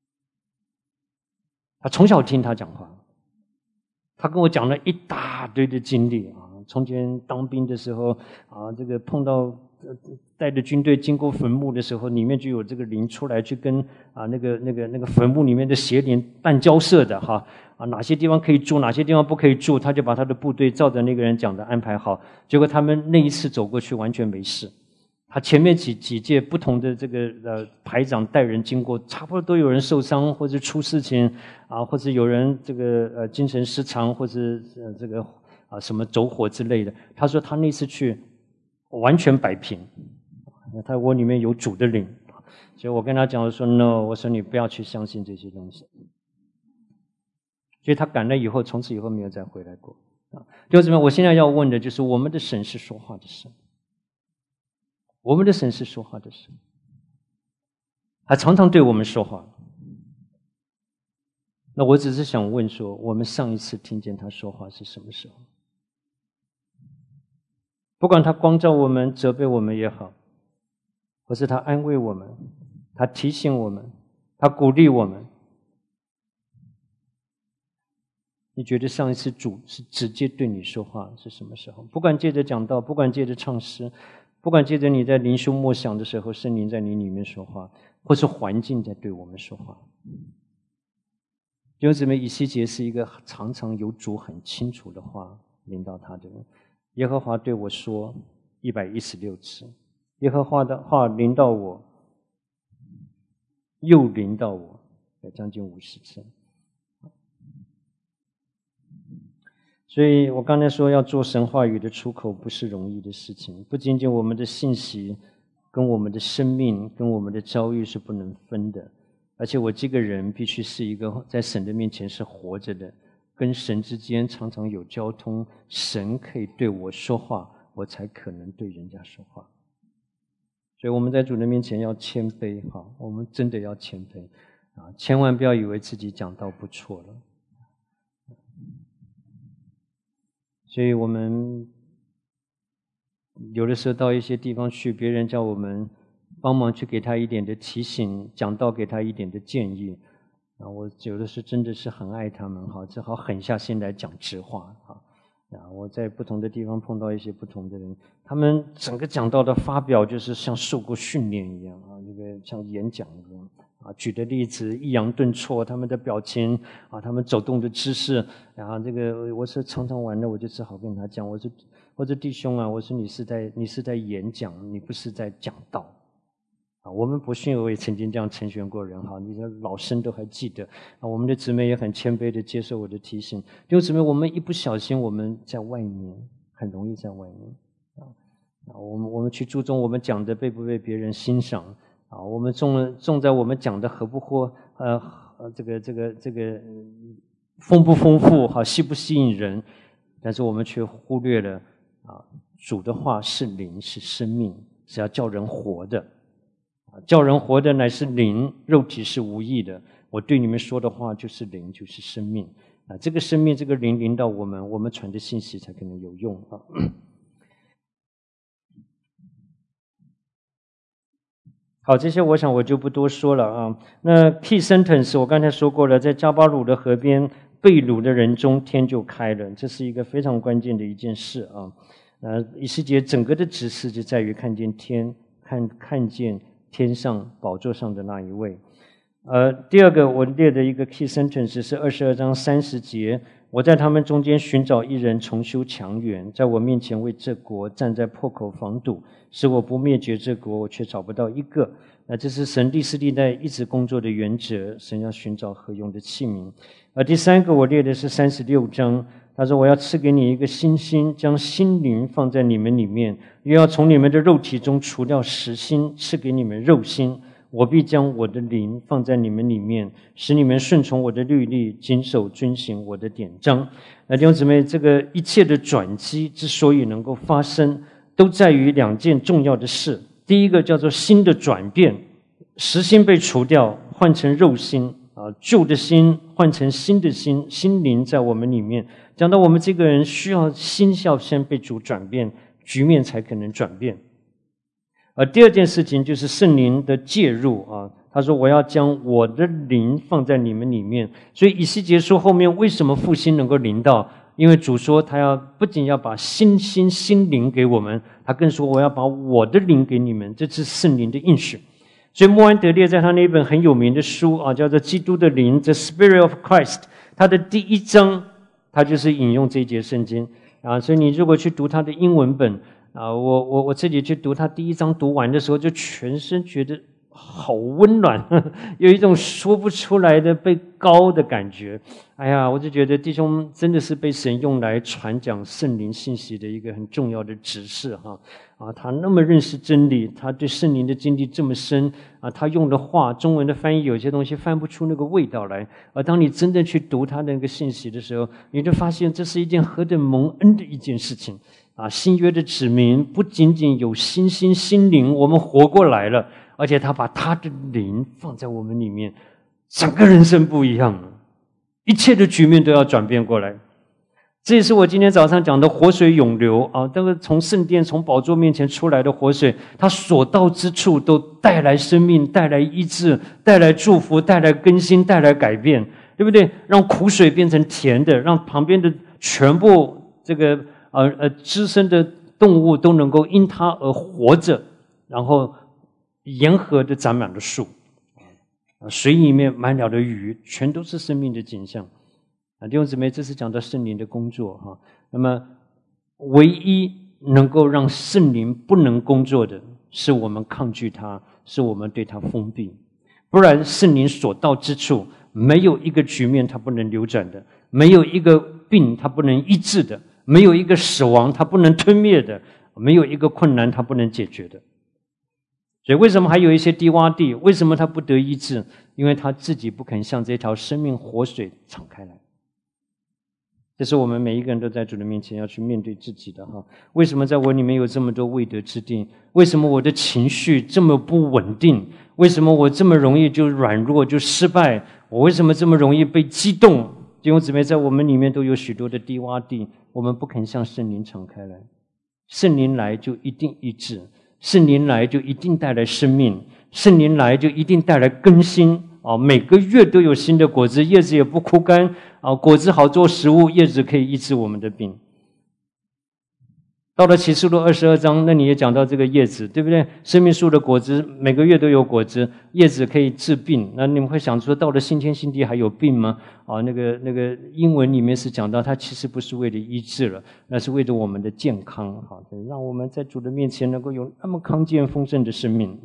他从小听他讲话，他跟我讲了一大堆的经历啊。从前当兵的时候啊，这个碰到带着军队经过坟墓的时候，里面就有这个灵出来去跟啊那个坟墓里面的邪灵办交涉的哈啊，哪些地方可以住，哪些地方不可以住，他就把他的部队照着那个人讲的安排好。结果他们那一次走过去完全没事。他前面几届不同的这个排长带人经过，差不多都有人受伤或者出事情啊，或者有人这个精神失常，或者这个什么走火之类的。他说他那次去完全摆平，他窝里面有主的灵，所以我跟他讲，我说 no， 我说你不要去相信这些东西。所以他赶了以后，从此以后没有再回来过啊。弟兄姊妹，我现在要问的就是我们的神是说话的神。我们的神是说话的神，他常常对我们说话。那我只是想问说，我们上一次听见他说话是什么时候？不管他光照我们、责备我们也好，或是他安慰我们、他提醒我们、他鼓励我们，你觉得上一次主是直接对你说话是什么时候？不管借着讲道，不管借着唱诗，不管借着你在灵修默想的时候，圣灵在你里面说话，或是环境在对我们说话。弟兄姊妹，以西结是一个常常有主很清楚的话领导他的人。耶和华对我说116次，耶和华的话临到我，又临到我，将近50次。所以我刚才说要做神话语的出口不是容易的事情，不仅仅我们的信息跟我们的生命跟我们的遭遇是不能分的，而且我这个人必须是一个在神的面前是活着的，跟神之间常常有交通，神可以对我说话，我才可能对人家说话。所以我们在主的面前要谦卑，我们真的要谦卑啊，千万不要以为自己讲道不错了。所以我们有的时候到一些地方去，别人叫我们帮忙去给他一点的提醒，讲道给他一点的建议啊，我有的时候真的是很爱他们，只好狠下心来讲直话啊。我在不同的地方碰到一些不同的人，他们整个讲道的发表就是像受过训练一样啊，那个像演讲一样啊，举的例子抑扬顿挫，他们的表情啊，他们走动的姿势，然后这个我是常常玩的，我就只好跟他讲，我说弟兄啊，我说你是在演讲，你不是在讲道啊。我们博训我也曾经这样成全过人哈，你的老生都还记得啊。我们的姊妹也很谦卑的接受我的提醒，弟兄姊妹，我们一不小心我们在外面很容易在外面啊，我们去注重我们讲的被不被别人欣赏。啊，我们重在我们讲的合不合这个丰不丰富，吸不吸引人，但是我们却忽略了主的话是灵，是生命，是要叫人活的。叫人活的乃是灵，肉体是无益的。我对你们说的话就是灵，就是生命。这个生命，这个灵临到我们，我们传的信息才可能有用啊。好，这些我想我就不多说了啊。那 key sentence 我刚才说过了，在加巴鲁的河边，被掳的人中天就开了，这是一个非常关键的一件事啊。以西结整个的指示就在于看见天，看见天上宝座上的那一位。第二个我列的一个 key sentence 是22章30节，我在他们中间寻找一人重修墙垣，在我面前为这国站在破口防堵，使我不灭绝这国，我却找不到一个。这是神历世历代一直工作的原则，神要寻找合用的器皿。第三个我列的是36章，他说我要赐给你一个新心，将心灵放在你们里面，又要从你们的肉体中除掉实心，赐给你们肉心。我必将我的灵放在你们里面，使你们顺从我的律例，谨守遵行我的典章。弟兄姊妹，这个一切的转机之所以能够发生，都在于两件重要的事。第一个叫做心的转变，实心被除掉，换成肉心旧的心换成新的心，心灵在我们里面。讲到我们这个人需要心要先被主转变，局面才可能转变。第二件事情就是圣灵的介入他说我要将我的灵放在你们里面。所以以西结书后面为什么复兴能够临到？因为主说他不仅要把心灵给我们，他更说我要把我的灵给你们，这是圣灵的应许。所以莫安德烈在他那本很有名的书叫做《基督的灵》The Spirit of Christ， 他的第1章他就是引用这一节圣经所以你如果去读他的英文本我自己去读他第1章读完的时候，就全身觉得好温暖，有一种说不出来的被膏的感觉。哎呀，我就觉得弟兄真的是被神用来传讲圣灵信息的一个很重要的指示他那么认识真理，他对圣灵的经历这么深他用的话，中文的翻译有些东西翻不出那个味道来。而当你真的去读他的那个信息的时候，你就发现这是一件何等蒙恩的一件事情新约的子民不仅仅有心灵，我们活过来了，而且他把他的灵放在我们里面，整个人生不一样了，一切的局面都要转变过来。这也是我今天早上讲的活水涌流这个从圣殿从宝座面前出来的活水，它所到之处都带来生命，带来医治，带来祝福，带来更新，带来改变，对不对？让苦水变成甜的，让旁边的全部这个滋生的动物都能够因它而活着，然后沿河的长满了树水里面满了的鱼，全都是生命的景象弟兄姊妹，这是讲到圣灵的工作那么唯一能够让圣灵不能工作的是我们抗拒它，是我们对它封闭。不然圣灵所到之处，没有一个局面它不能流转的，没有一个病它不能医治的，没有一个死亡它不能吞灭的，没有一个困难它不能解决的。所以为什么还有一些低洼地？为什么它不得医治？因为它自己不肯向这条生命活水敞开来。这是我们每一个人都在主的面前要去面对自己的为什么在我里面有这么多未得之地？为什么我的情绪这么不稳定？为什么我这么容易就软弱就失败？我为什么这么容易被激动？弟兄姊妹，在我们里面都有许多的低洼地，我们不肯向圣灵敞开来。圣灵来就一定医治，圣灵来就一定带来生命，圣灵来就一定带来更新每个月都有新的果子，叶子也不枯干果子好做食物，叶子可以医治我们的病。到了启示录22章，那你也讲到这个叶子，对不对？生命树的果子每个月都有果子，叶子可以治病。那你们会想说，到了新天新地还有病吗？那个英文里面是讲到，它其实不是为了医治了，那是为了我们的健康让我们在主的面前能够有那么康健丰盛的生命。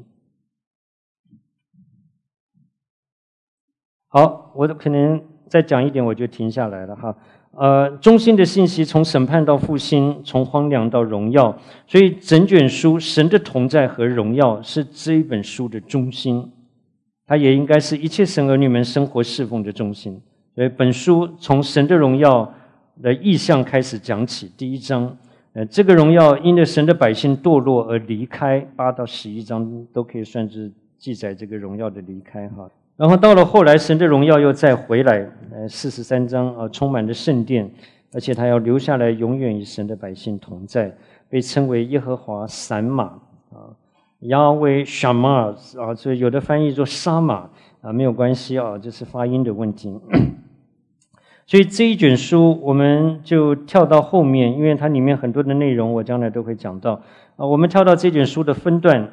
好，我可能再讲一点我就停下来了中心的信息从审判到复兴，从荒凉到荣耀，所以整卷书神的同在和荣耀是这一本书的中心，它也应该是一切神儿女们生活侍奉的中心。所以本书从神的荣耀的意象开始讲起，第1章这个荣耀因着神的百姓堕落而离开，8到11章都可以算是记载这个荣耀的离开哈。然后到了后来，神的荣耀又再回来，43章充满了圣殿，而且他要留下来，永远与神的百姓同在，被称为耶和华闪马Yahweh Shammah 所以有的翻译作沙马没有关系这是发音的问题。所以这一卷书我们就跳到后面，因为它里面很多的内容我将来都会讲到我们跳到这卷书的分段。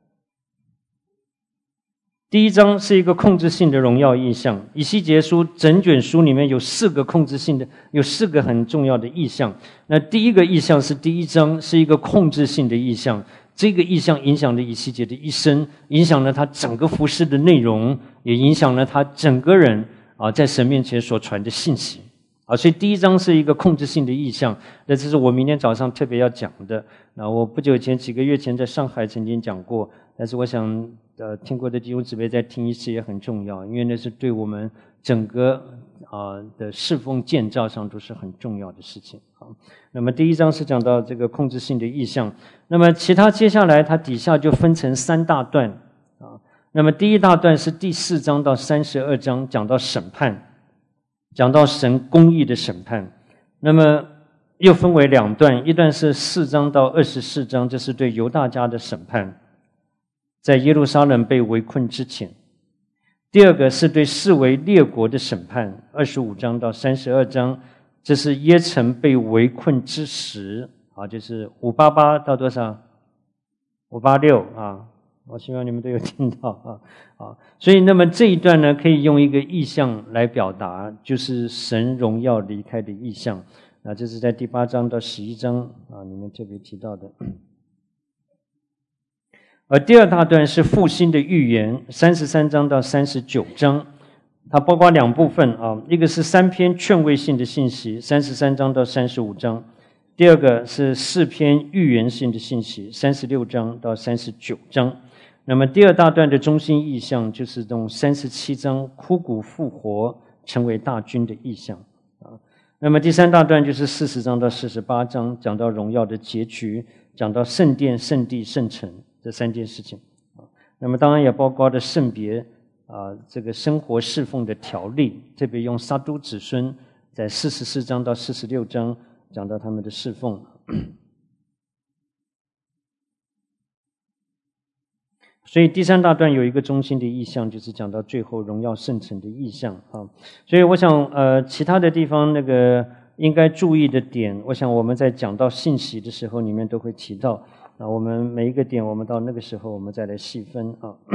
第一章是一个控制性的荣耀意象，以西结书整卷书里面有4个控制性的，有4个很重要的意象。那第一个意象是第一章，是一个控制性的意象，这个意象影响了以西结的一生，影响了他整个服事的内容，也影响了他整个人在神面前所传的信息所以第一章是一个控制性的意象，那这是我明天早上特别要讲的。那我不久前几个月前在上海曾经讲过，但是我想听过的弟兄姊妹再听一次也很重要，因为那是对我们整个的侍奉建造上都是很重要的事情。好，那么第一章是讲到这个控制性的意象，那么其他接下来它底下就分成3大段那么第一大段是第4章到32章，讲到审判，讲到神公义的审判。那么又分为2段，一段是4章到24章，这是对犹大家的审判，在耶路撒冷被围困之前。第二个是对四围列国的审判，25章到32章，这是耶城被围困之时就是588到多少？586我希望你们都有听到所以那么这一段呢，可以用一个意象来表达，就是神荣耀离开的意象这是在第8章到11章里面特别提到的。而第二大段是复兴的预言，33章到39章，它包括2部分一个是3篇劝慰性的信息，33章到35章；第二个是4篇预言性的信息，36章到39章。那么第二大段的中心意象就是从37章枯骨复活成为大军的意象那么第3大段就是40章到48章，讲到荣耀的结局，讲到圣殿、圣地、圣城这3件事情那么当然也包括了圣别这个生活侍奉的条例，特别用撒都子孙在44章到46章讲到他们的侍奉所以第3大段有一个中心的意象，就是讲到最后荣耀圣城的意象所以我想其他的地方那个应该注意的点，我想我们在讲到信息的时候里面都会提到我们每一个点我们到那个时候我们再来细分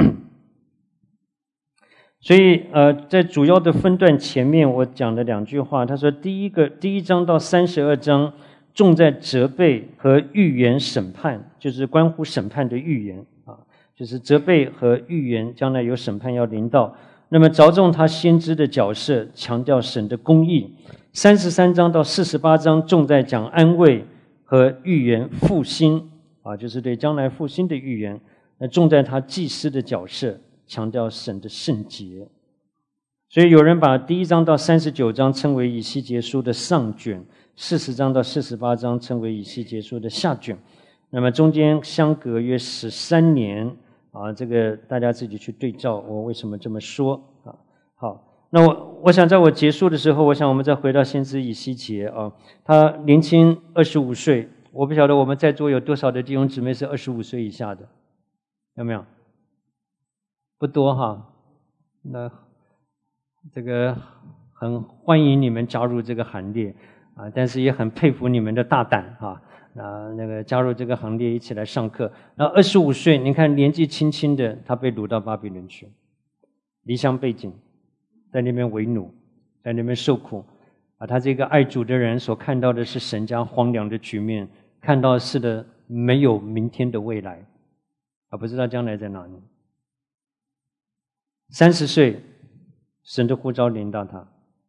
所以在主要的分段前面我讲了2句话，他说第一章到32章重在责备和预言审判，就是关乎审判的预言就是责备和预言将来有审判要临到，那么着重他先知的角色，强调神的公义。33章到48章重在讲安慰和预言复兴就是对将来复兴的预言，重在他祭司的角色，强调神的圣洁。所以有人把第1章到39章称为以西结书的上卷，40章到48章称为以西结书的下卷，那么中间相隔约13年这个大家自己去对照我为什么这么说好，那我想在我结束的时候，我想我们再回到先知以西结他年轻25岁，我不晓得我们在座有多少的弟兄姊妹是25岁以下的，有没有？不多那这个很欢迎你们加入这个行列但是也很佩服你们的大胆那个加入这个行列一起来上课。然后25岁，你看年纪轻轻的，他被掳到巴比伦去，离乡背井，在那边为奴，在那边受苦他这个爱主的人所看到的是神家荒凉的局面，看到是的没有明天的未来不知道将来在哪里。30岁，神的呼召临到他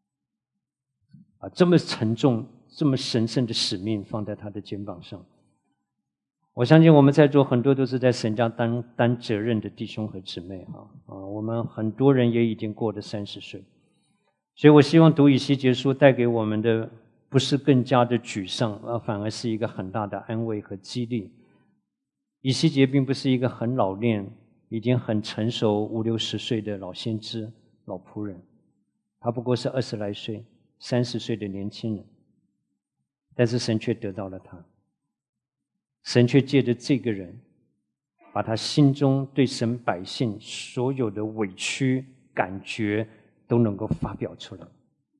这么沉重这么神圣的使命放在他的肩膀上，我相信我们在座很多都是在神家担责任的弟兄和姊妹我们很多人也已经过了30岁，所以我希望读以西结书带给我们的不是更加的沮丧，反而是一个很大的安慰和激励。以西结并不是一个很老练、已经很成熟50、60岁的老先知、老仆人，他不过是20来岁、30岁的年轻人，但是神却得到了他。神却借着这个人，把他心中对神百姓所有的委屈感觉都能够发表出来。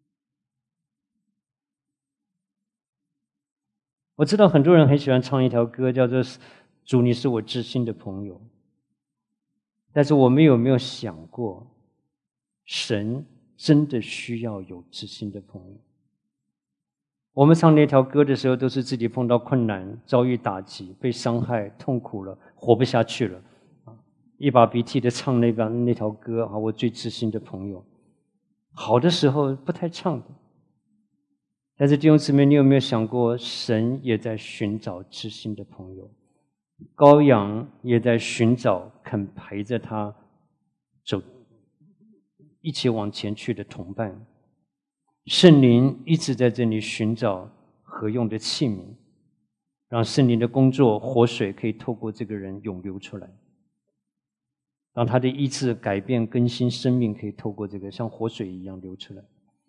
我知道很多人很喜欢唱一条歌，叫做“主，你是我知心的朋友”，但是我们有没有想过，神真的需要有知心的朋友？我们唱那条歌的时候，都是自己碰到困难、遭遇打击、被伤害、痛苦了，活不下去了，一把鼻涕的唱那条歌啊，我最知心的朋友。好的时候不太唱的，但是弟兄姊妹，你有没有想过，神也在寻找知心的朋友，羔羊也在寻找肯陪着他走，一起往前去的同伴。圣灵一直在这里寻找合用的器皿，让圣灵的工作活水可以透过这个人涌流出来，让他的医治、改变、更新生命可以透过这个像活水一样流出来。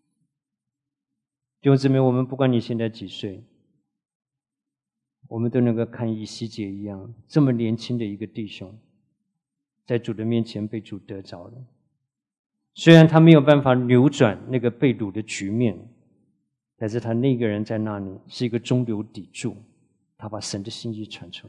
弟兄姊妹，我们不管你现在几岁，我们都能够看以西结一样，这么年轻的一个弟兄，在主的面前被主得着了。虽然他没有办法扭转那个被掳的局面，但是他那个人在那里是一个中流砥柱，他把神的心意传出来，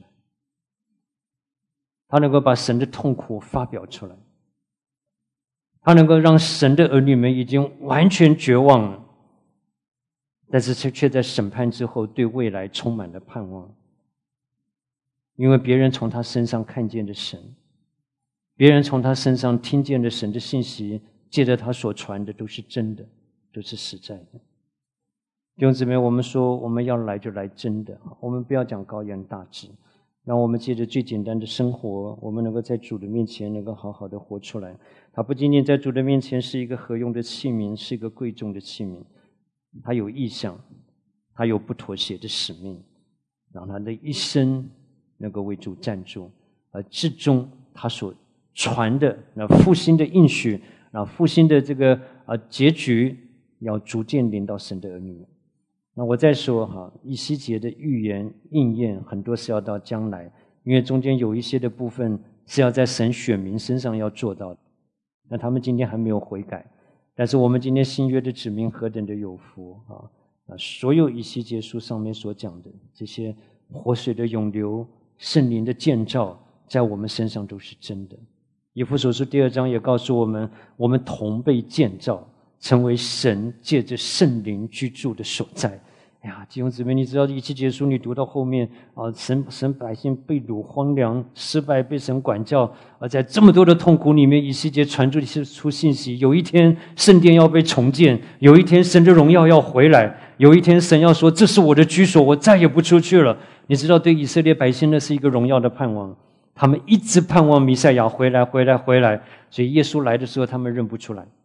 他能够把神的痛苦发表出来，他能够让神的儿女们已经完全绝望了，但是却在审判之后对未来充满了盼望，因为别人从他身上看见的神，别人从他身上听见的神的信息，借着他所传的都是真的，都是实在的。弟兄姊妹，我们说我们要来就来真的，我们不要讲高言大志，让我们借着最简单的生活，我们能够在主的面前能够好好的活出来。他不仅仅在主的面前是一个合用的器皿，是一个贵重的器皿，他有意向，他有不妥协的使命，让他的一生能够为主站住，而至终他所传的那复兴的应许，复兴的这个结局，要逐渐临到神的儿女们。那我再说以西结的预言应验很多是要到将来，因为中间有一些的部分是要在神选民身上要做到的，那他们今天还没有悔改，但是我们今天新约的子民何等的有福所有以西结书上面所讲的这些活水的涌流、圣灵的建造，在我们身上都是真的。以弗所书第2章也告诉我们，我们同被建造，成为神借着圣灵居住的所在。哎呀，弟兄姊妹，你知道以西结书你读到后面神百姓被掳荒凉失败，被神管教，在这么多的痛苦里面，以西结传出信息，有一天圣殿要被重建，有一天神的荣耀要回来，有一天神要说这是我的居所，我再也不出去了。你知道对以色列百姓那是一个荣耀的盼望，他们一直盼望弥赛亚回来，所以耶稣来的时候他们认不出来。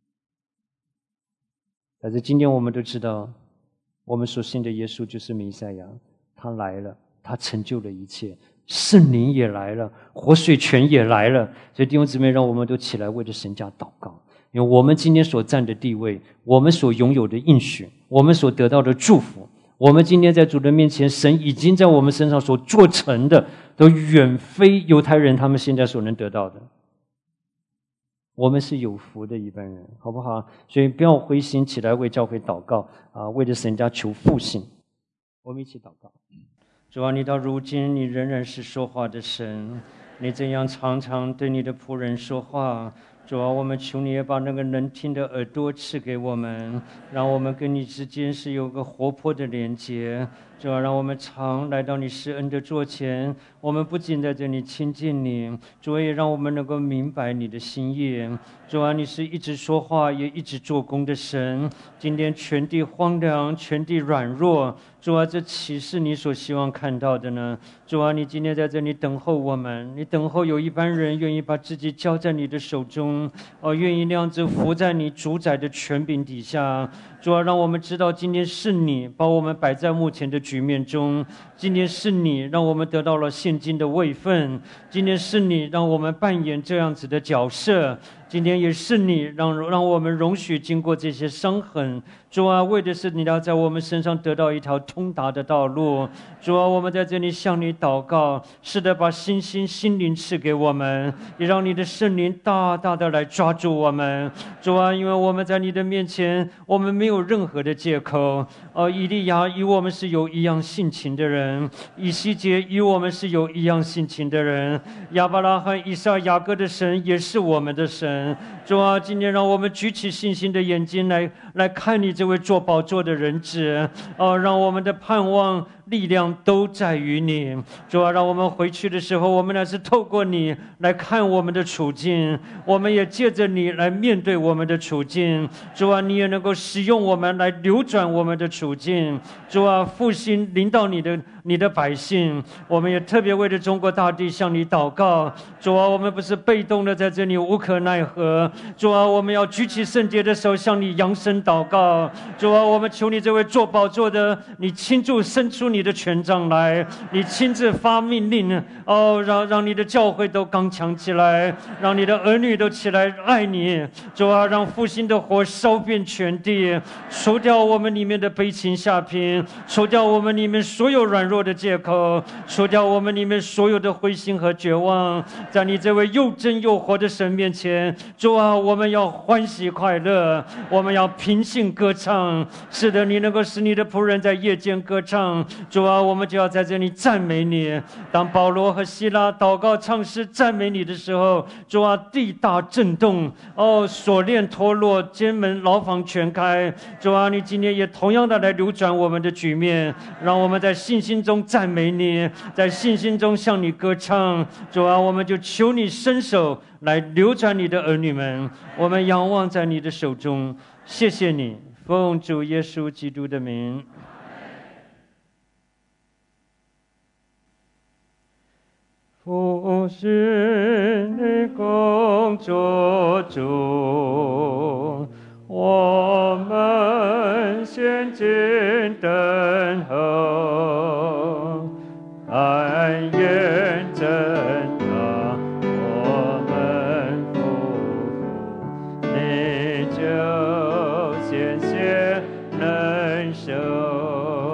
但是今天我们都知道，我们所信的耶稣就是弥赛亚，他来了，他成就了一切，圣灵也来了，活水泉也来了。所以弟兄姊妹，让我们都起来为着神家祷告，因为我们今天所占的地位，我们所拥有的应许，我们所得到的祝福，我们今天在主的面前，神已经在我们身上所做成的，都远非犹太人他们现在所能得到的。我们是有福的一般人，好不好？所以不要灰心，起来为教会祷告为着神家求复兴。我们一起祷告。主啊，你到如今你仍然是说话的神，你怎样常常对你的仆人说话。主啊，我们求你也把那个能听的耳朵赐给我们，让我们跟你之间是有个活泼的连接。主啊，让我们常来到你施恩的座前，我们不仅在这里亲近你，主啊，也让我们能够明白你的心意。主啊，你是一直说话也一直做工的神。今天全地荒凉，全地软弱，主啊，这岂是你所希望看到的呢？主啊，你今天在这里等候我们，你等候有一班人愿意把自己交在你的手中， 中，愿意那样子服在你主宰的权柄底下。主啊，让我们知道今天是你把我们摆在目前的局面中，今天是你让我们得到了现今的位分，今天是你让我们扮演这样子的角色，今天也是你让我们容许经过这些伤痕。主啊，为的是你要在我们身上得到一条通达的道路。主啊，我们在这里向你祷告，是的，把心灵赐给我们，也让你的圣灵大大的来抓住我们。主啊，因为我们在你的面前，我们没有任何的借口。以利亚与我们是有一样性情的人，以西结与我们是有一样性情的人，亚伯拉罕、以撒、雅各的神也是我们的神。主啊，今天让我们举起信心的眼睛来看你这位坐宝座的人子。让我们的盼望力量都在于你。主啊，让我们回去的时候，我们乃是透过你来看我们的处境，我们也借着你来面对我们的处境。主啊，你也能够使用我们来扭转我们的处境。主啊，复兴临到你的百姓。我们也特别为着中国大地向你祷告。主啊，我们不是被动的在这里无可奈何。主啊，我们要举起圣洁的手向你扬声祷告。主啊，我们求你这位坐宝座的，你亲自伸出你的权杖来，你亲自发命令，让你的教会都刚强起来，让你的儿女都起来爱你。主啊，让复兴的火烧遍全地，除掉我们里面的悲情下品，除掉我们里面所有软弱的借口，除掉我们里面所有的灰心和绝望。在你这位又真又活的神面前，主啊，我们要欢喜快乐，我们要平信歌唱。是的，你能够使你的仆人在夜间歌唱。主啊，我们就要在这里赞美你。当保罗和希拉祷告唱诗赞美你的时候，主啊，地大震动，锁链脱落，监门牢房全开。主啊，你今天也同样的来扭转我们的局面，让我们在信心中赞美你，在信心中向你歌唱。主啊，我们就求你伸手来扭转你的儿女们，我们仰望在你的手中。谢谢你，奉主耶稣基督的名。复兴的工作中，我们先进等候，但愿真啊，我们夫妇，你就显现能手。